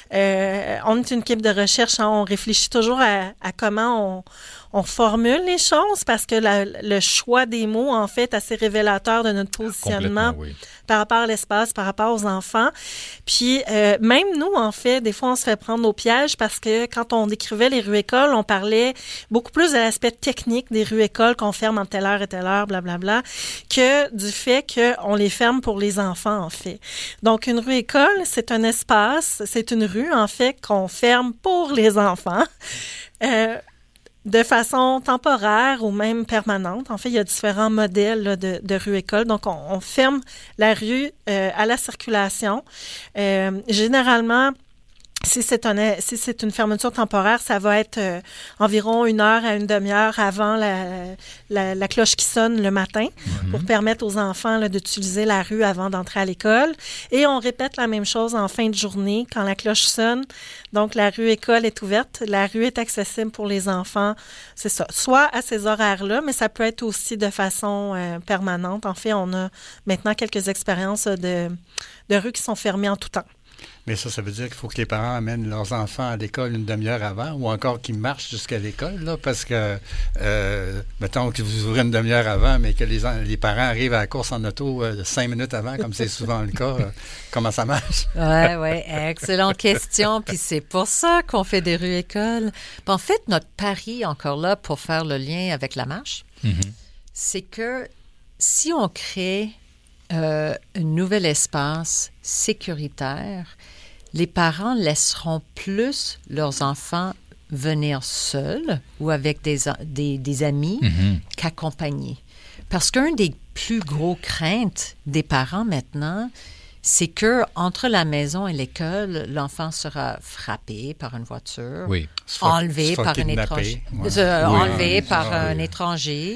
euh, on est une équipe de recherche, hein, on réfléchit toujours à, à comment on, on formule les choses parce que la, le choix des mots, en fait, est assez révélateur de notre positionnement oui. par rapport à l'espace, par rapport aux enfants. Puis euh, même nous, en fait, des fois, on se fait prendre au piège parce que quand on décrivait les rues écoles, on parlait beaucoup plus de l'aspect technique des rues écoles qu'on ferme en telle heure et telle heure, blablabla, que du fait qu'on les ferme pour les enfants, en fait. Donc, une rue école, c'est un espace, c'est une rue, en fait, qu'on ferme pour les enfants. Euh, de façon temporaire ou même permanente. En fait, il y a différents modèles là, de, de rue-école. Donc, on, on ferme la rue euh, à la circulation. Euh, généralement, si c'est, un, si c'est une fermeture temporaire, ça va être euh, environ une heure à une demi-heure avant la, la, la cloche qui sonne le matin mm-hmm. pour permettre aux enfants là, d'utiliser la rue avant d'entrer à l'école. Et on répète la même chose en fin de journée quand la cloche sonne. Donc, la rue école est ouverte. La rue est accessible pour les enfants. C'est ça. Soit à ces horaires-là, mais ça peut être aussi de façon euh, permanente. En fait, on a maintenant quelques expériences de, de rues qui sont fermées en tout temps. Mais ça, ça veut dire qu'il faut que les parents amènent leurs enfants à l'école une demi-heure avant ou encore qu'ils marchent jusqu'à l'école, là, parce que, euh, mettons que vous ouvrez une demi-heure avant, mais que les, les parents arrivent à la course en auto euh, cinq minutes avant, comme c'est souvent le cas. Euh, comment ça marche? Oui, oui, excellente question. Puis c'est pour ça qu'on fait des rues-écoles. Puis en fait, notre pari, encore là, pour faire le lien avec la marche, mm-hmm. c'est que si on crée euh, un nouvel espace sécuritaire, les parents laisseront plus leurs enfants venir seuls ou avec des, des, des amis mm-hmm. qu'accompagnés. Parce qu'un des plus gros craintes des parents maintenant, c'est que entre la maison et l'école, l'enfant sera frappé par une voiture, oui. enlevé par un étranger, ouais. euh, oui. enlevé ah, par ah, un oui. étranger.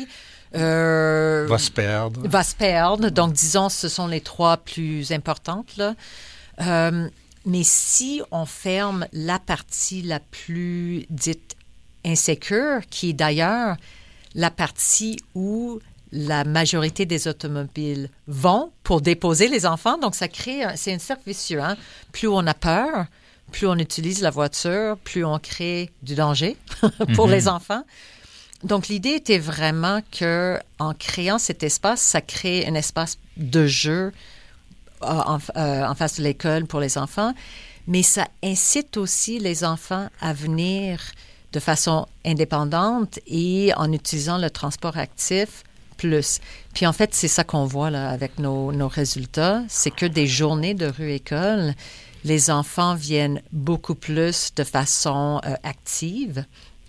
Euh, va se perdre. Va se perdre. Donc, disons, ce sont les trois plus importantes, là. Euh, mais si on ferme la partie la plus dite insécure, qui est d'ailleurs la partie où la majorité des automobiles vont pour déposer les enfants, donc ça crée, un, c'est un cercle vicieux, hein? Plus on a peur, plus on utilise la voiture, plus on crée du danger pour mm-hmm. les enfants. Donc, l'idée était vraiment que, en créant cet espace, ça crée un espace de jeu en, euh, en face de l'école pour les enfants, mais ça incite aussi les enfants à venir de façon indépendante et en utilisant le transport actif plus. Puis en fait, c'est ça qu'on voit là avec nos, nos résultats, c'est que des journées de rue-école, les enfants viennent beaucoup plus de façon euh, active.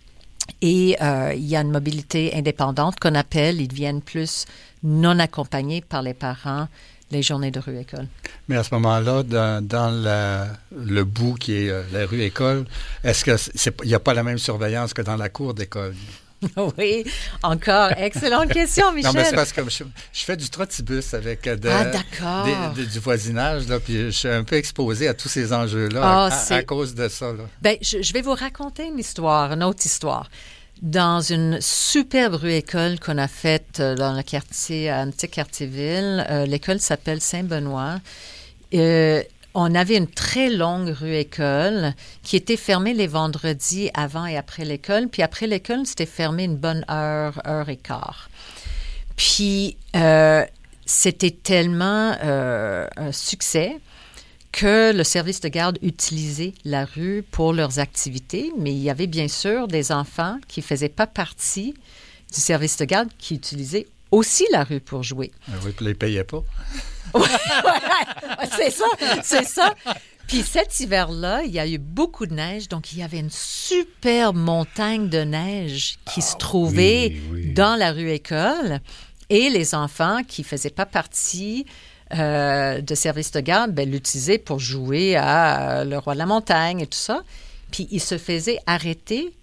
Et euh, il y a une mobilité indépendante qu'on appelle, ils viennent plus non accompagnés par les parents les journées de rue-école. Mais à ce moment-là, dans, dans la, le bout qui est euh, la rue-école, est-ce qu'il n'y a pas la même surveillance que dans la cour d'école? Oui, encore. Excellente question, Michel. Non, mais c'est parce que je, je fais du trottibus avec de, ah, d'accord. De, de, du voisinage, là, puis je suis un peu exposé à tous ces enjeux-là ah, à, à cause de ça. Là. Bien, je, je vais vous raconter une histoire, une autre histoire. Dans une superbe rue-école qu'on a faite dans le quartier, à un petit quartier-ville, euh, l'école s'appelle Saint-Benoît. Euh, on avait une très longue rue-école qui était fermée les vendredis avant et après l'école. Puis après l'école, c'était fermé une bonne heure, heure et quart. Puis euh, c'était tellement euh, un succès que le service de garde utilisait la rue pour leurs activités, mais il y avait bien sûr des enfants qui ne faisaient pas partie du service de garde qui utilisaient aussi la rue pour jouer. Ah oui, puis ils ne payaient pas. ouais, ouais, c'est ça, c'est ça. Puis cet hiver-là, il y a eu beaucoup de neige, donc il y avait une superbe montagne de neige qui ah, se trouvait oui, oui. dans la rue école, et les enfants qui ne faisaient pas partie Euh, de service de garde, ben, l'utiliser pour jouer à euh, le roi de la montagne et tout ça. Puis il se faisait arrêter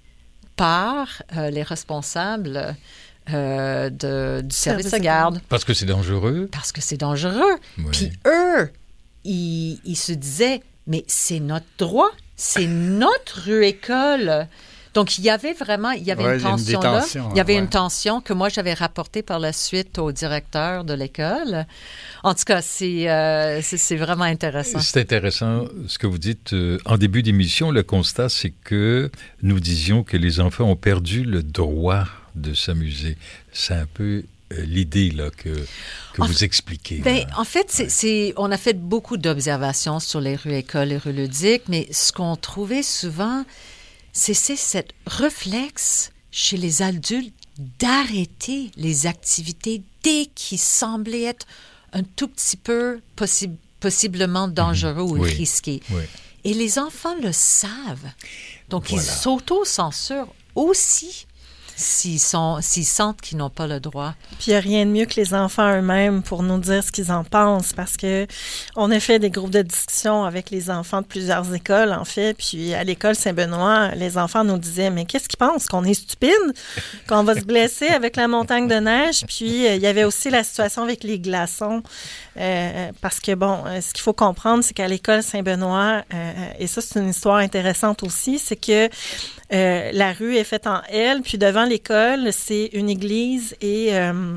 par euh, les responsables euh, de, du service, service de garde. Parce que c'est dangereux. Parce que c'est dangereux. Oui. Puis eux, ils, ils se disaient, mais c'est notre droit, c'est notre rue-école. Donc, il y avait vraiment, il y avait Ouais, une il y a une tension là. détention, Il y avait ouais. une tension que moi, j'avais rapportée par la suite au directeur de l'école. En tout cas, c'est, euh, c'est, c'est vraiment intéressant. C'est intéressant ce que vous dites. Euh, en début d'émission, le constat, c'est que nous disions que les enfants ont perdu le droit de s'amuser. C'est un peu euh, l'idée là, que, que En vous fait, expliquez. Ben, là. en fait, c'est, Ouais. c'est, on a fait beaucoup d'observations sur les rues écoles, les rues ludiques, mais ce qu'on trouvait souvent, c'est, c'est cette réflexe chez les adultes d'arrêter les activités dès qu'ils semblaient être un tout petit peu possi- possiblement dangereux ou Oui. risqués. Oui. Et les enfants le savent. Donc, Voilà. ils s'auto-censurent aussi s'ils, sont, s'ils sentent qu'ils n'ont pas le droit. Puis il n'y a rien de mieux que les enfants eux-mêmes pour nous dire ce qu'ils en pensent, parce que on a fait des groupes de discussion avec les enfants de plusieurs écoles, en fait. Puis à l'école Saint-Benoît, les enfants nous disaient, mais qu'est-ce qu'ils pensent? Qu'on est stupide? Qu'on va se blesser avec la montagne de neige? Puis euh, il y avait aussi la situation avec les glaçons. Euh, parce que, bon, euh, ce qu'il faut comprendre, c'est qu'à l'école Saint-Benoît, euh, et ça, c'est une histoire intéressante aussi, c'est que euh, la rue est faite en L, puis devant l'école, c'est une église et, euh,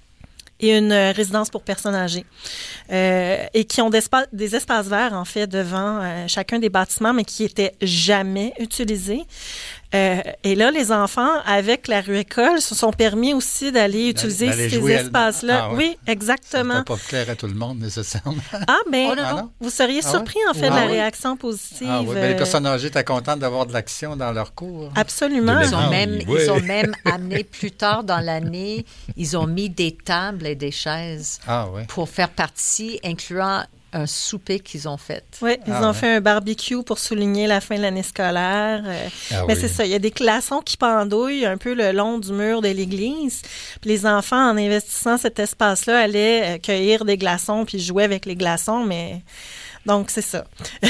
et une résidence pour personnes âgées. Euh, et qui ont des, spa- des espaces verts, en fait, devant euh, chacun des bâtiments, mais qui n'étaient jamais utilisés. Euh, et là, les enfants, avec la rue école, se sont permis aussi d'aller utiliser d'aller ces jouer à- espaces-là. Ah, ouais. Oui, exactement. C'était pas clair à tout le monde, nécessairement. Ah, bien, Oh, non, Ah, non. non? vous seriez Ah, surpris, en fait, Ah, de la oui? réaction positive. Ah oui, ben, les euh, personnes âgées étaient contentes d'avoir de l'action dans leur cours. Absolument. De Ils ont, Ah, même, oui, ouais. ils ont même amené plus tard dans l'année, ils ont mis des tables et des chaises Ah oui. pour faire partie, incluant un souper qu'ils ont fait. Oui, ils Ah, ont ouais. fait un barbecue pour souligner la fin de l'année scolaire. euh, Ah mais oui. c'est ça, il y a des glaçons qui pendouillent un peu le long du mur de l'église. Puis les enfants, en investissant cet espace-là, allaient euh, cueillir des glaçons puis jouer avec les glaçons, mais... Donc, c'est ça.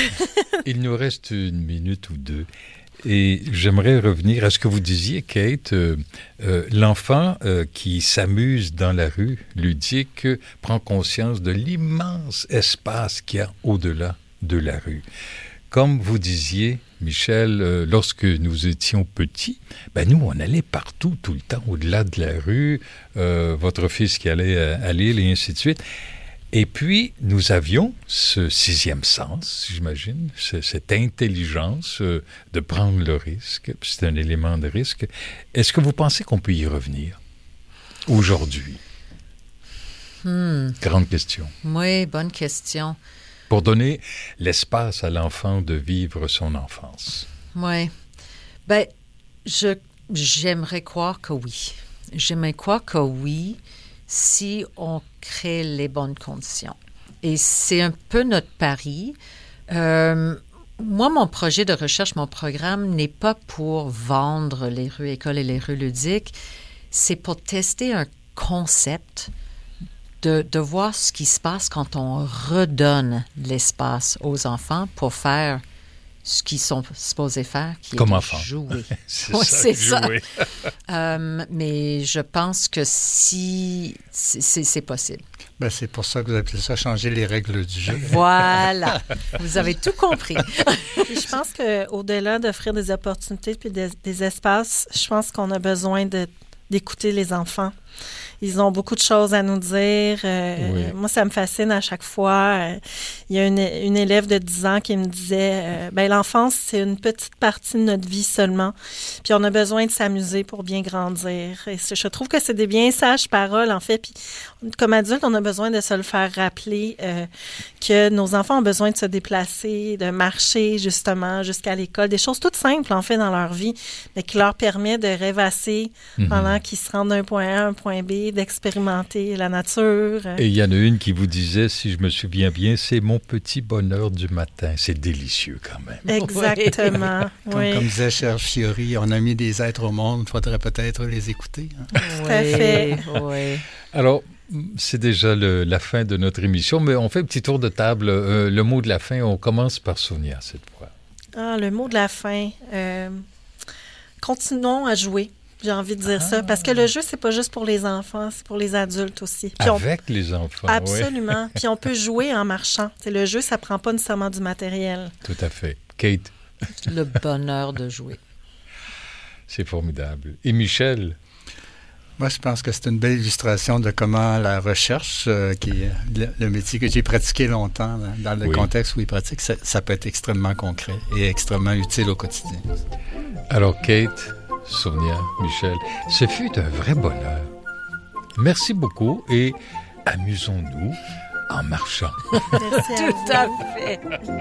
Il nous reste une minute ou deux. Et j'aimerais revenir à ce que vous disiez, Kate. Euh, euh, l'enfant euh, qui s'amuse dans la rue ludique euh, prend conscience de l'immense espace qu'il y a au-delà de la rue. Comme vous disiez, Michel, euh, lorsque nous étions petits, ben nous, on allait partout, tout le temps, au-delà de la rue. Euh, votre fils qui allait à, à Lille et ainsi de suite. Et puis, nous avions ce sixième sens, j'imagine, ce- cette intelligence euh, de prendre le risque. C'est un élément de risque. Est-ce que vous pensez qu'on peut y revenir aujourd'hui? Hmm. Grande question. Oui, bonne question. Pour donner l'espace à l'enfant de vivre son enfance. Oui. Ben, je, j'aimerais croire que oui. J'aimerais croire que oui, si on crée les bonnes conditions. Et c'est un peu notre pari. Euh, moi, mon projet de recherche, mon programme n'est pas pour vendre les rues écoles et les rues ludiques. C'est pour tester un concept de, de voir ce qui se passe quand on redonne l'espace aux enfants pour faire ce qu'ils sont supposés faire, qui Comme est de enfant. jouer. C'est Ouais, ça, c'est ça. jouer. Euh, mais je pense que si c'est, c'est, c'est possible. Ben, c'est pour ça que vous appelez ça changer les règles du jeu. Voilà, vous avez tout compris. Puis je pense qu'au-delà d'offrir des opportunités puis des, des espaces, je pense qu'on a besoin de, d'écouter les enfants. Ils ont beaucoup de choses à nous dire. Euh, Oui. Moi, ça me fascine à chaque fois. Euh, il y a une, une élève de dix ans qui me disait euh, ben l'enfance, c'est une petite partie de notre vie seulement. Puis on a besoin de s'amuser pour bien grandir. Et c'est- je trouve que c'est des bien sages paroles, en fait. Puis comme adulte, on a besoin de se le faire rappeler euh, que nos enfants ont besoin de se déplacer, de marcher justement jusqu'à l'école. Des choses toutes simples, en fait, dans leur vie, mais qui leur permet de rêvasser Mhm. pendant qu'ils se rendent d'un point A à un point B, d'expérimenter la nature. Et il y en a une qui vous disait, si je me souviens bien, c'est mon petit bonheur du matin. C'est délicieux quand même. Exactement. Comme, Oui, comme disait Cher Fiori, on a mis des êtres au monde, il faudrait peut-être les écouter. hein. Tout à fait. Oui. Alors, c'est déjà le- la fin de notre émission, mais on fait un petit tour de table. Euh, le mot de la fin, on commence par Sonia cette fois. Ah, le mot de la fin. euh, continuons à jouer. J'ai envie de dire Ah. ça. Parce que le jeu, c'est pas juste pour les enfants, c'est pour les adultes aussi. Puis on- Avec les enfants, oui. Absolument. Puis on peut jouer en marchant. C'est le jeu, ça prend pas nécessairement du matériel. Tout à fait. Kate? Le bonheur de jouer. C'est formidable. Et Michel? Moi, je pense que c'est une belle illustration de comment la recherche, euh, qui est le, le métier que j'ai pratiqué longtemps dans, dans le oui. contexte où il pratique, ça, ça peut être extrêmement concret et extrêmement utile au quotidien. Alors, Kate, Sonia, Michel, ce fut un vrai bonheur. Merci beaucoup et amusons-nous en marchant. Merci à Tout à fait.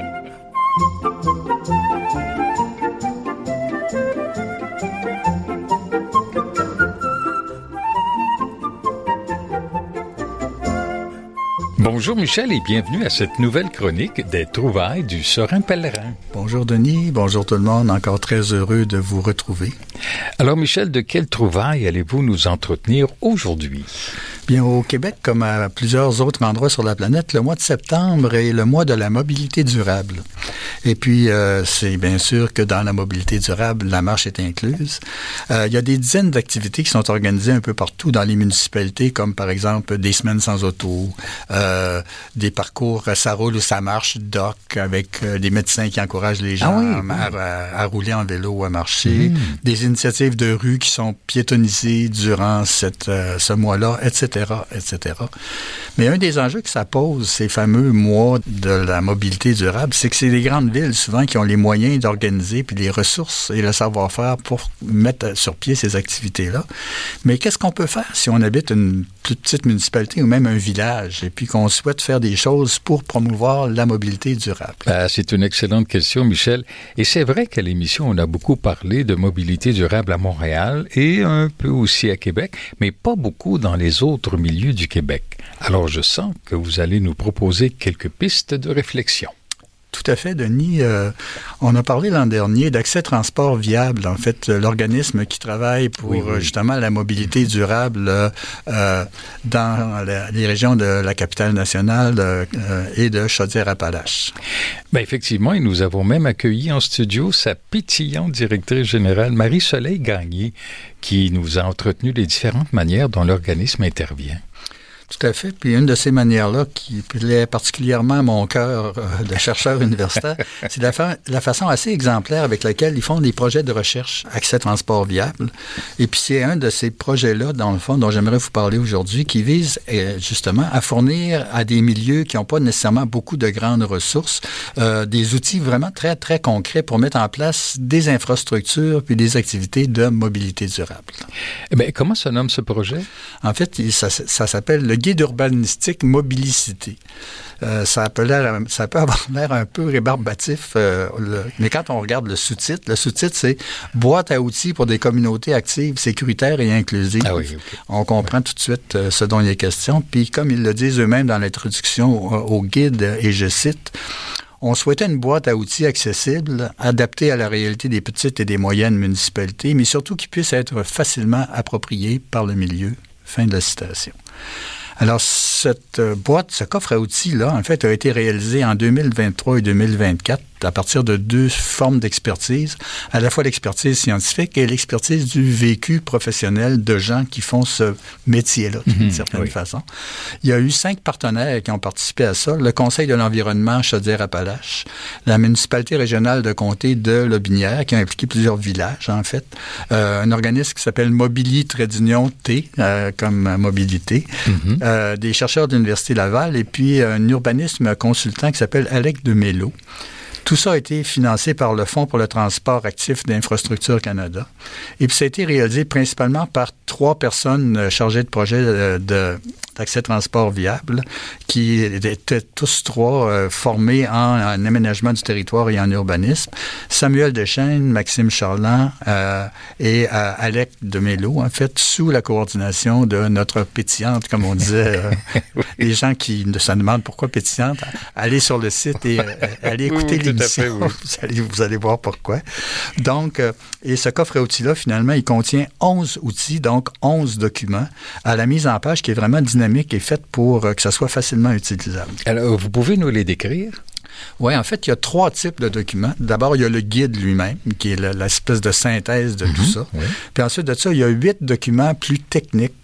Bonjour Michel et bienvenue à cette nouvelle chronique des trouvailles du Serein pèlerin. Bonjour Denis, bonjour tout le monde, encore très heureux de vous retrouver. Alors Michel, de quelles trouvailles allez-vous nous entretenir aujourd'hui? Bien, au Québec, comme à plusieurs autres endroits sur la planète, le mois de septembre est le mois de la mobilité durable. Et puis, euh, c'est bien sûr que dans la mobilité durable, la marche est incluse. Euh, il y a des dizaines d'activités qui sont organisées un peu partout dans les municipalités, comme par exemple des semaines sans auto, euh, des parcours ça roule ou ça marche, doc, avec euh, des médecins qui encouragent les gens ah oui, à, oui. À, à rouler en vélo ou à marcher, mmh. des initiatives de rue qui sont piétonnisées durant cette, euh, ce mois-là, et cetera, et cetera. Mais un des enjeux que ça pose, ces fameux mois de la mobilité durable, c'est que c'est les grandes villes, souvent, qui ont les moyens d'organiser, puis les ressources et le savoir-faire pour mettre sur pied ces activités-là. Mais qu'est-ce qu'on peut faire si on habite une plus petite municipalité ou même un village, et puis qu'on souhaite faire des choses pour promouvoir la mobilité durable? Ah, c'est une excellente question, Michel. Et c'est vrai qu'à l'émission, on a beaucoup parlé de mobilité durable à Montréal et un peu aussi à Québec, mais pas beaucoup dans les autres milieux du Québec. Alors, je sens que vous allez nous proposer quelques pistes de réflexion. Tout à fait, Denis. Euh, on a parlé l'an dernier d'Accès Transport Viable, en fait, l'organisme qui travaille pour oui, oui. justement la mobilité durable euh, dans la, les régions de la capitale nationale euh, et de Chaudière-Appalaches. Bien, effectivement, et nous avons même accueilli en studio sa pétillante directrice générale, Marie-Soleil Gagné, qui nous a entretenu les différentes manières dont l'organisme intervient. Tout à fait. Puis une de ces manières-là qui plaît particulièrement à mon cœur euh, de chercheur universitaire, c'est la, fa- la façon assez exemplaire avec laquelle ils font des projets de recherche Accès Transport Viable. Et puis c'est un de ces projets-là, dans le fond, dont j'aimerais vous parler aujourd'hui, qui vise euh, justement à fournir à des milieux qui n'ont pas nécessairement beaucoup de grandes ressources, euh, des outils vraiment très, très concrets pour mettre en place des infrastructures puis des activités de mobilité durable. Eh bien, comment se nomme ce projet? En fait, ça, ça s'appelle le Guide urbanistique Mobilicité. Euh, ça, peut l'air, ça peut avoir l'air un peu rébarbatif, euh, le, mais quand on regarde le sous-titre, le sous-titre, c'est « Boîte à outils pour des communautés actives, sécuritaires et inclusives ah oui, ». Okay. On comprend ouais. tout de suite euh, ce dont il est question. Puis comme ils le disent eux-mêmes dans l'introduction au, au guide, et je cite, « On souhaitait une boîte à outils accessible, adaptée à la réalité des petites et des moyennes municipalités, mais surtout qui puisse être facilement appropriée par le milieu. » Fin de la citation. Alors, cette boîte, ce coffre à outils-là, en fait, a été réalisé en deux mille vingt-trois et deux mille vingt-quatre à partir de deux formes d'expertise, à la fois l'expertise scientifique et l'expertise du vécu professionnel de gens qui font ce métier-là, d'une mmh, certaine oui. façon. Il y a eu cinq partenaires qui ont participé à ça. Le Conseil de l'environnement Chaudière-Appalaches, la municipalité régionale de comté de Lobinière, qui a impliqué plusieurs villages, en fait, euh, un organisme qui s'appelle Mobili Trait d'Union T, euh, comme mobilité, mmh. euh, des chercheurs de l'Université Laval, et puis un urbanisme consultant qui s'appelle Alec de Mello. Tout ça a été financé par le Fonds pour le transport actif d'Infrastructure Canada. Et puis ça a été réalisé principalement par trois personnes chargées de projets de, de, d'accès transport viable qui étaient tous trois euh, formés en, en aménagement du territoire et en urbanisme. Samuel Deschênes, Maxime Charland euh, et euh, Alec de Mello, en fait, sous la coordination de notre pétillante, comme on disait. Euh, les gens qui se demandent pourquoi pétillante, allez sur le site et euh, allez écouter oui, l'émission. Fait, oui. vous, allez, vous allez voir pourquoi. Donc, euh, et ce coffre à outils-là, finalement, il contient onze outils, donc onze documents, à la mise en page qui est vraiment dynamique et faite pour euh, que ça soit facilement utilisable. Alors, vous pouvez nous les décrire? Oui, en fait, il y a trois types de documents. D'abord, il y a le guide lui-même, qui est l'espèce de synthèse de mm-hmm, tout ça. Oui. Puis ensuite de ça, il y a huit documents plus techniques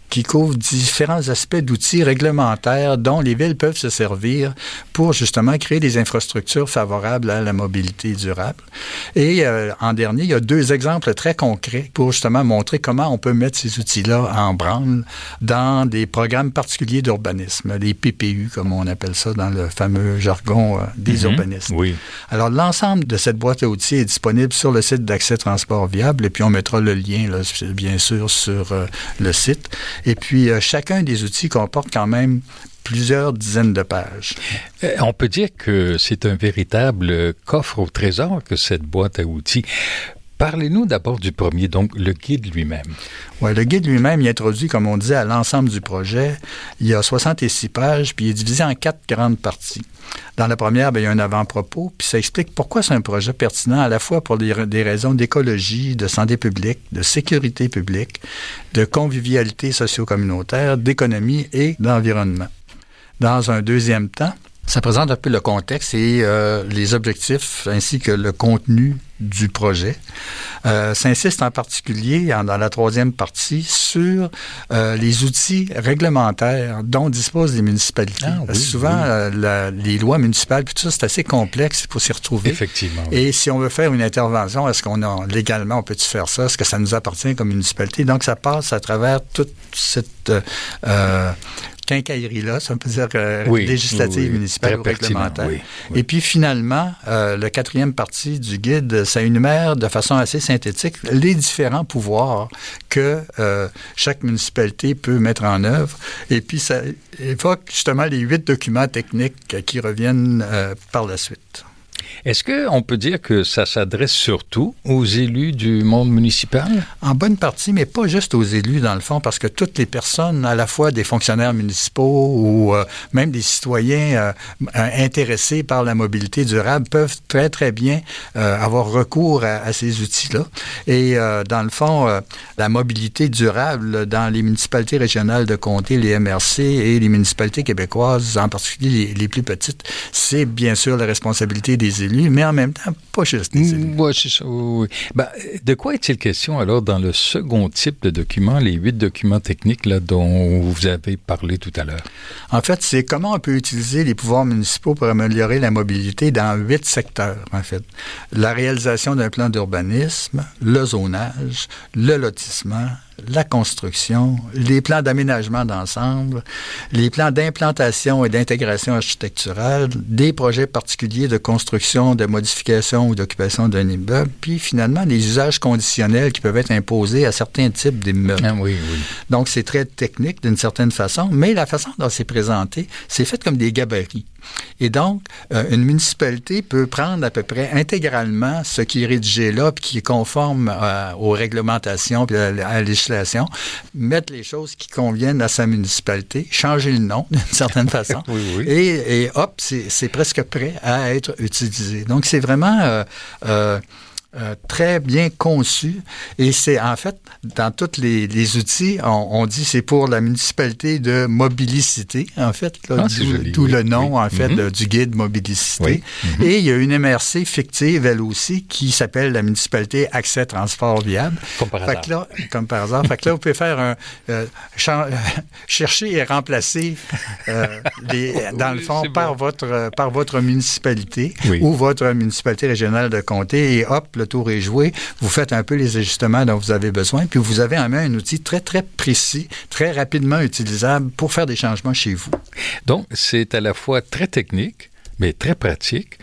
qui couvre différents aspects d'outils réglementaires dont les villes peuvent se servir pour justement créer des infrastructures favorables à la mobilité durable. Et euh, en dernier, il y a deux exemples très concrets pour justement montrer comment on peut mettre ces outils-là en branle dans des programmes particuliers d'urbanisme, les P P U, comme on appelle ça dans le fameux jargon euh, des mm-hmm. urbanistes. Oui. Alors, l'ensemble de cette boîte à outils est disponible sur le site d'Accès Transport Viable, et puis on mettra le lien, là, bien sûr, sur euh, le site. Et puis, euh, chacun des outils comporte quand même plusieurs dizaines de pages. Euh, on peut dire que c'est un véritable coffre au trésor que cette boîte à outils. Parlez-nous d'abord du premier, donc le guide lui-même. Oui, le guide lui-même, il introduit, comme on disait, à l'ensemble du projet. Il y a soixante-six pages, puis il est divisé en quatre grandes parties. Dans la première, bien, il y a un avant-propos, puis ça explique pourquoi c'est un projet pertinent à la fois pour des, des raisons d'écologie, de santé publique, de sécurité publique, de convivialité socio-communautaire, d'économie et d'environnement. Dans un deuxième temps, ça présente un peu le contexte et euh, les objectifs ainsi que le contenu du projet. Euh, s'insiste en particulier, en, dans la troisième partie, sur euh, les outils réglementaires dont disposent les municipalités. Ah, oui, souvent, oui. Euh, la, les lois municipales, puis tout ça, c'est assez complexe pour s'y retrouver. Effectivement. Oui. Et si on veut faire une intervention, est-ce qu'on a légalement, on peut-tu faire ça? Est-ce que ça nous appartient comme municipalité? Donc, ça passe à travers toute cette euh, quincaillerie-là, ça peut dire euh, oui, législative, oui, oui. municipale ou réglementaire. Oui, oui. Et puis, finalement, euh, la quatrième partie du guide, ça énumère de façon assez synthétique les différents pouvoirs que euh, chaque municipalité peut mettre en œuvre. Et puis, ça évoque justement les huit documents techniques qui reviennent euh, par la suite. Est-ce qu'on peut dire que ça s'adresse surtout aux élus du monde municipal? En bonne partie, mais pas juste aux élus, dans le fond, parce que toutes les personnes, à la fois des fonctionnaires municipaux ou euh, même des citoyens euh, intéressés par la mobilité durable, peuvent très, très bien euh, avoir recours à, à ces outils-là. Et euh, dans le fond, euh, la mobilité durable dans les municipalités régionales de comté, les M R C et les municipalités québécoises, en particulier les, les plus petites, c'est bien sûr la responsabilité des élus, mais en même temps, pas juste des élus. Oui, c'est ça. Oui. Ben, de quoi est-il question alors dans le second type de document, les huit documents techniques là, dont vous avez parlé tout à l'heure? En fait, c'est comment on peut utiliser les pouvoirs municipaux pour améliorer la mobilité dans huit secteurs, en fait. La réalisation d'un plan d'urbanisme, le zonage, le lotissement, la construction, les plans d'aménagement d'ensemble, les plans d'implantation et d'intégration architecturale, des projets particuliers de construction, de modification ou d'occupation d'un immeuble, puis finalement les usages conditionnels qui peuvent être imposés à certains types d'immeubles. Ah, oui, oui. Donc, c'est très technique d'une certaine façon, mais la façon dont c'est présenté, c'est fait comme des gabarits. Et donc, euh, une municipalité peut prendre à peu près intégralement ce qui est rédigé là, puis qui est conforme euh, aux réglementations puis à la législation, mettre les choses qui conviennent à sa municipalité, changer le nom d'une certaine façon, oui, oui. Et, et hop, c'est, c'est presque prêt à être utilisé. Donc, c'est vraiment... Euh, euh, Euh, très bien conçu. Et c'est, en fait, dans tous les, les outils, on, on dit c'est pour la municipalité de Mobilicité, en fait, là, ah, d'où, joli, d'où oui, le nom, oui. en fait, mm-hmm. de, du guide Mobilicité. Oui. Mm-hmm. Et il y a une M R C fictive, elle aussi, qui s'appelle la municipalité Accès Transport Viable. Comme par fait hasard. Que là, comme par hasard. Fait que là, vous pouvez faire un... Euh, chan- chercher et remplacer, euh, les, dans oui, le fond, bon. par, votre, par votre municipalité oui. ou votre municipalité régionale de comté. Et hop, le tour est joué. Vous faites un peu les ajustements dont vous avez besoin, puis vous avez en main un outil très, très précis, très rapidement utilisable pour faire des changements chez vous. Donc, c'est à la fois très technique, mais très pratique,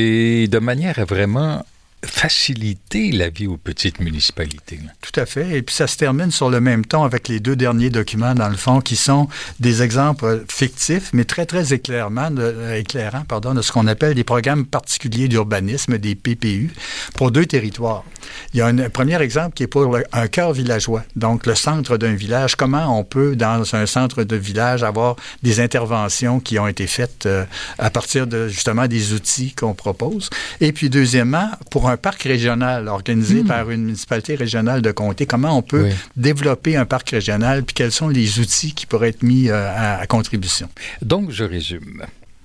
et de manière à vraiment faciliter la vie aux petites municipalités. Tout à fait. Et puis, ça se termine sur le même ton avec les deux derniers documents, dans le fond, qui sont des exemples fictifs, mais très, très éclairants de, éclairants, pardon, de ce qu'on appelle des programmes particuliers d'urbanisme, des P P U, pour deux territoires. Il y a un, un premier exemple qui est pour le, un cœur villageois, donc le centre d'un village. Comment on peut, dans un centre de village, avoir des interventions qui ont été faites euh, à partir de, justement, des outils qu'on propose. Et puis, deuxièmement, pour un parc régional organisé mmh. par une municipalité régionale de comté, comment on peut oui. développer un parc régional, puis quels sont les outils qui pourraient être mis euh, à, à contribution. Donc, je résume.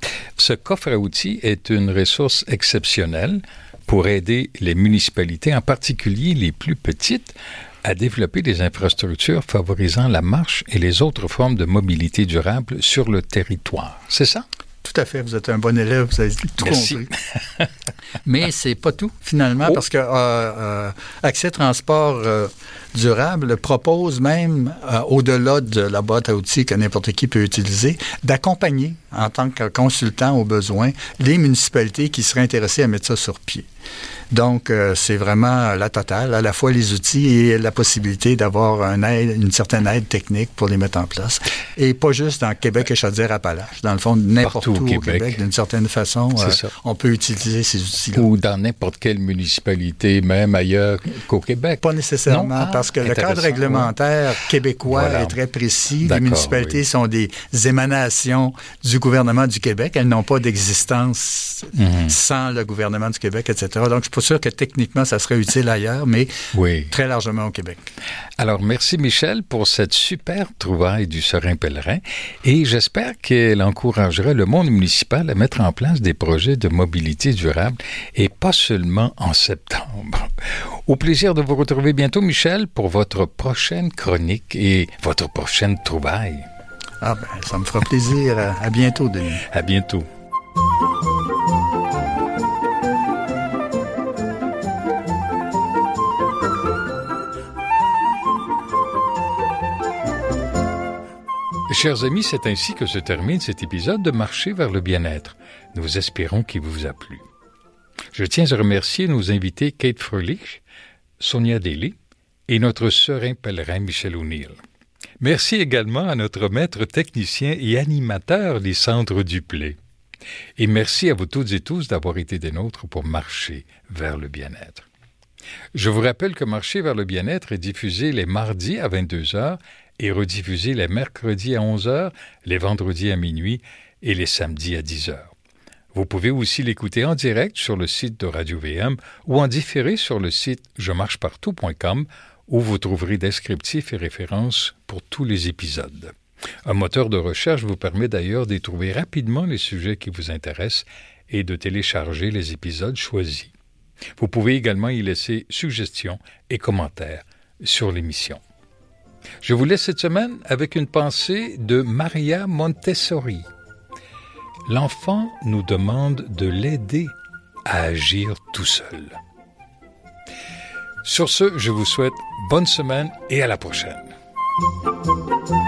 Ce coffre à outils est une ressource exceptionnelle pour aider les municipalités, en particulier les plus petites, à développer des infrastructures favorisant la marche et les autres formes de mobilité durable sur le territoire. C'est ça? Tout à fait. Vous êtes un bon élève. Vous avez tout Merci. compris. Mais c'est pas tout, finalement, Oh. parce que euh, euh, Accès Transport euh, Durable propose même, euh, au-delà de la boîte à outils que n'importe qui peut utiliser, d'accompagner, en tant que consultant au besoin, les municipalités qui seraient intéressées à mettre ça sur pied. Donc, euh, c'est vraiment la totale, à la fois les outils et la possibilité d'avoir un aide, une certaine aide technique pour les mettre en place. Et pas juste dans Québec et Chaudière-Appalaches. Dans le fond, n'importe Partout où au au Québec. Québec, d'une certaine façon, C'est euh, ça. on peut utiliser ces outils-là. Ou dans n'importe quelle municipalité, même ailleurs qu'au Québec. Pas nécessairement, Non? Ah, parce que le intéressant, cadre réglementaire québécois Voilà. est très précis. Les D'accord, municipalités oui. sont des émanations du gouvernement du Québec. Elles n'ont pas d'existence Mhm. sans le gouvernement du Québec, et cetera. Donc, je suis pas sûr que techniquement, ça serait utile ailleurs, mais Oui. très largement au Québec. Alors, merci Michel pour cette super trouvaille du Serein Pèlerin et j'espère qu'elle encouragera le monde municipal à mettre en place des projets de mobilité durable et pas seulement en septembre. Au plaisir de vous retrouver bientôt, Michel, pour votre prochaine chronique et votre prochaine trouvaille. Ah ben, ça me fera plaisir. À, à bientôt, Denis. À bientôt. Chers amis, c'est ainsi que se termine cet épisode de Marcher vers le bien-être. Nous espérons qu'il vous a plu. Je tiens à remercier nos invités Kate Fröhlich, Sonia Daly et notre serein pèlerin Michel O'Neill. Merci également à notre maître technicien et animateur Lysandre Duplay. Et merci à vous toutes et tous d'avoir été des nôtres pour Marcher vers le bien-être. Je vous rappelle que Marcher vers le bien-être est diffusé les mardis à vingt-deux heures et rediffusé les mercredis à onze heures, les vendredis à minuit et les samedis à dix heures. Vous pouvez aussi l'écouter en direct sur le site de Radio V M ou en différé sur le site je marche partout point com où vous trouverez descriptifs et références pour tous les épisodes. Un moteur de recherche vous permet d'ailleurs d'y trouver rapidement les sujets qui vous intéressent et de télécharger les épisodes choisis. Vous pouvez également y laisser suggestions et commentaires sur l'émission. Je vous laisse cette semaine avec une pensée de Maria Montessori. L'enfant nous demande de l'aider à agir tout seul. Sur ce, je vous souhaite bonne semaine et à la prochaine.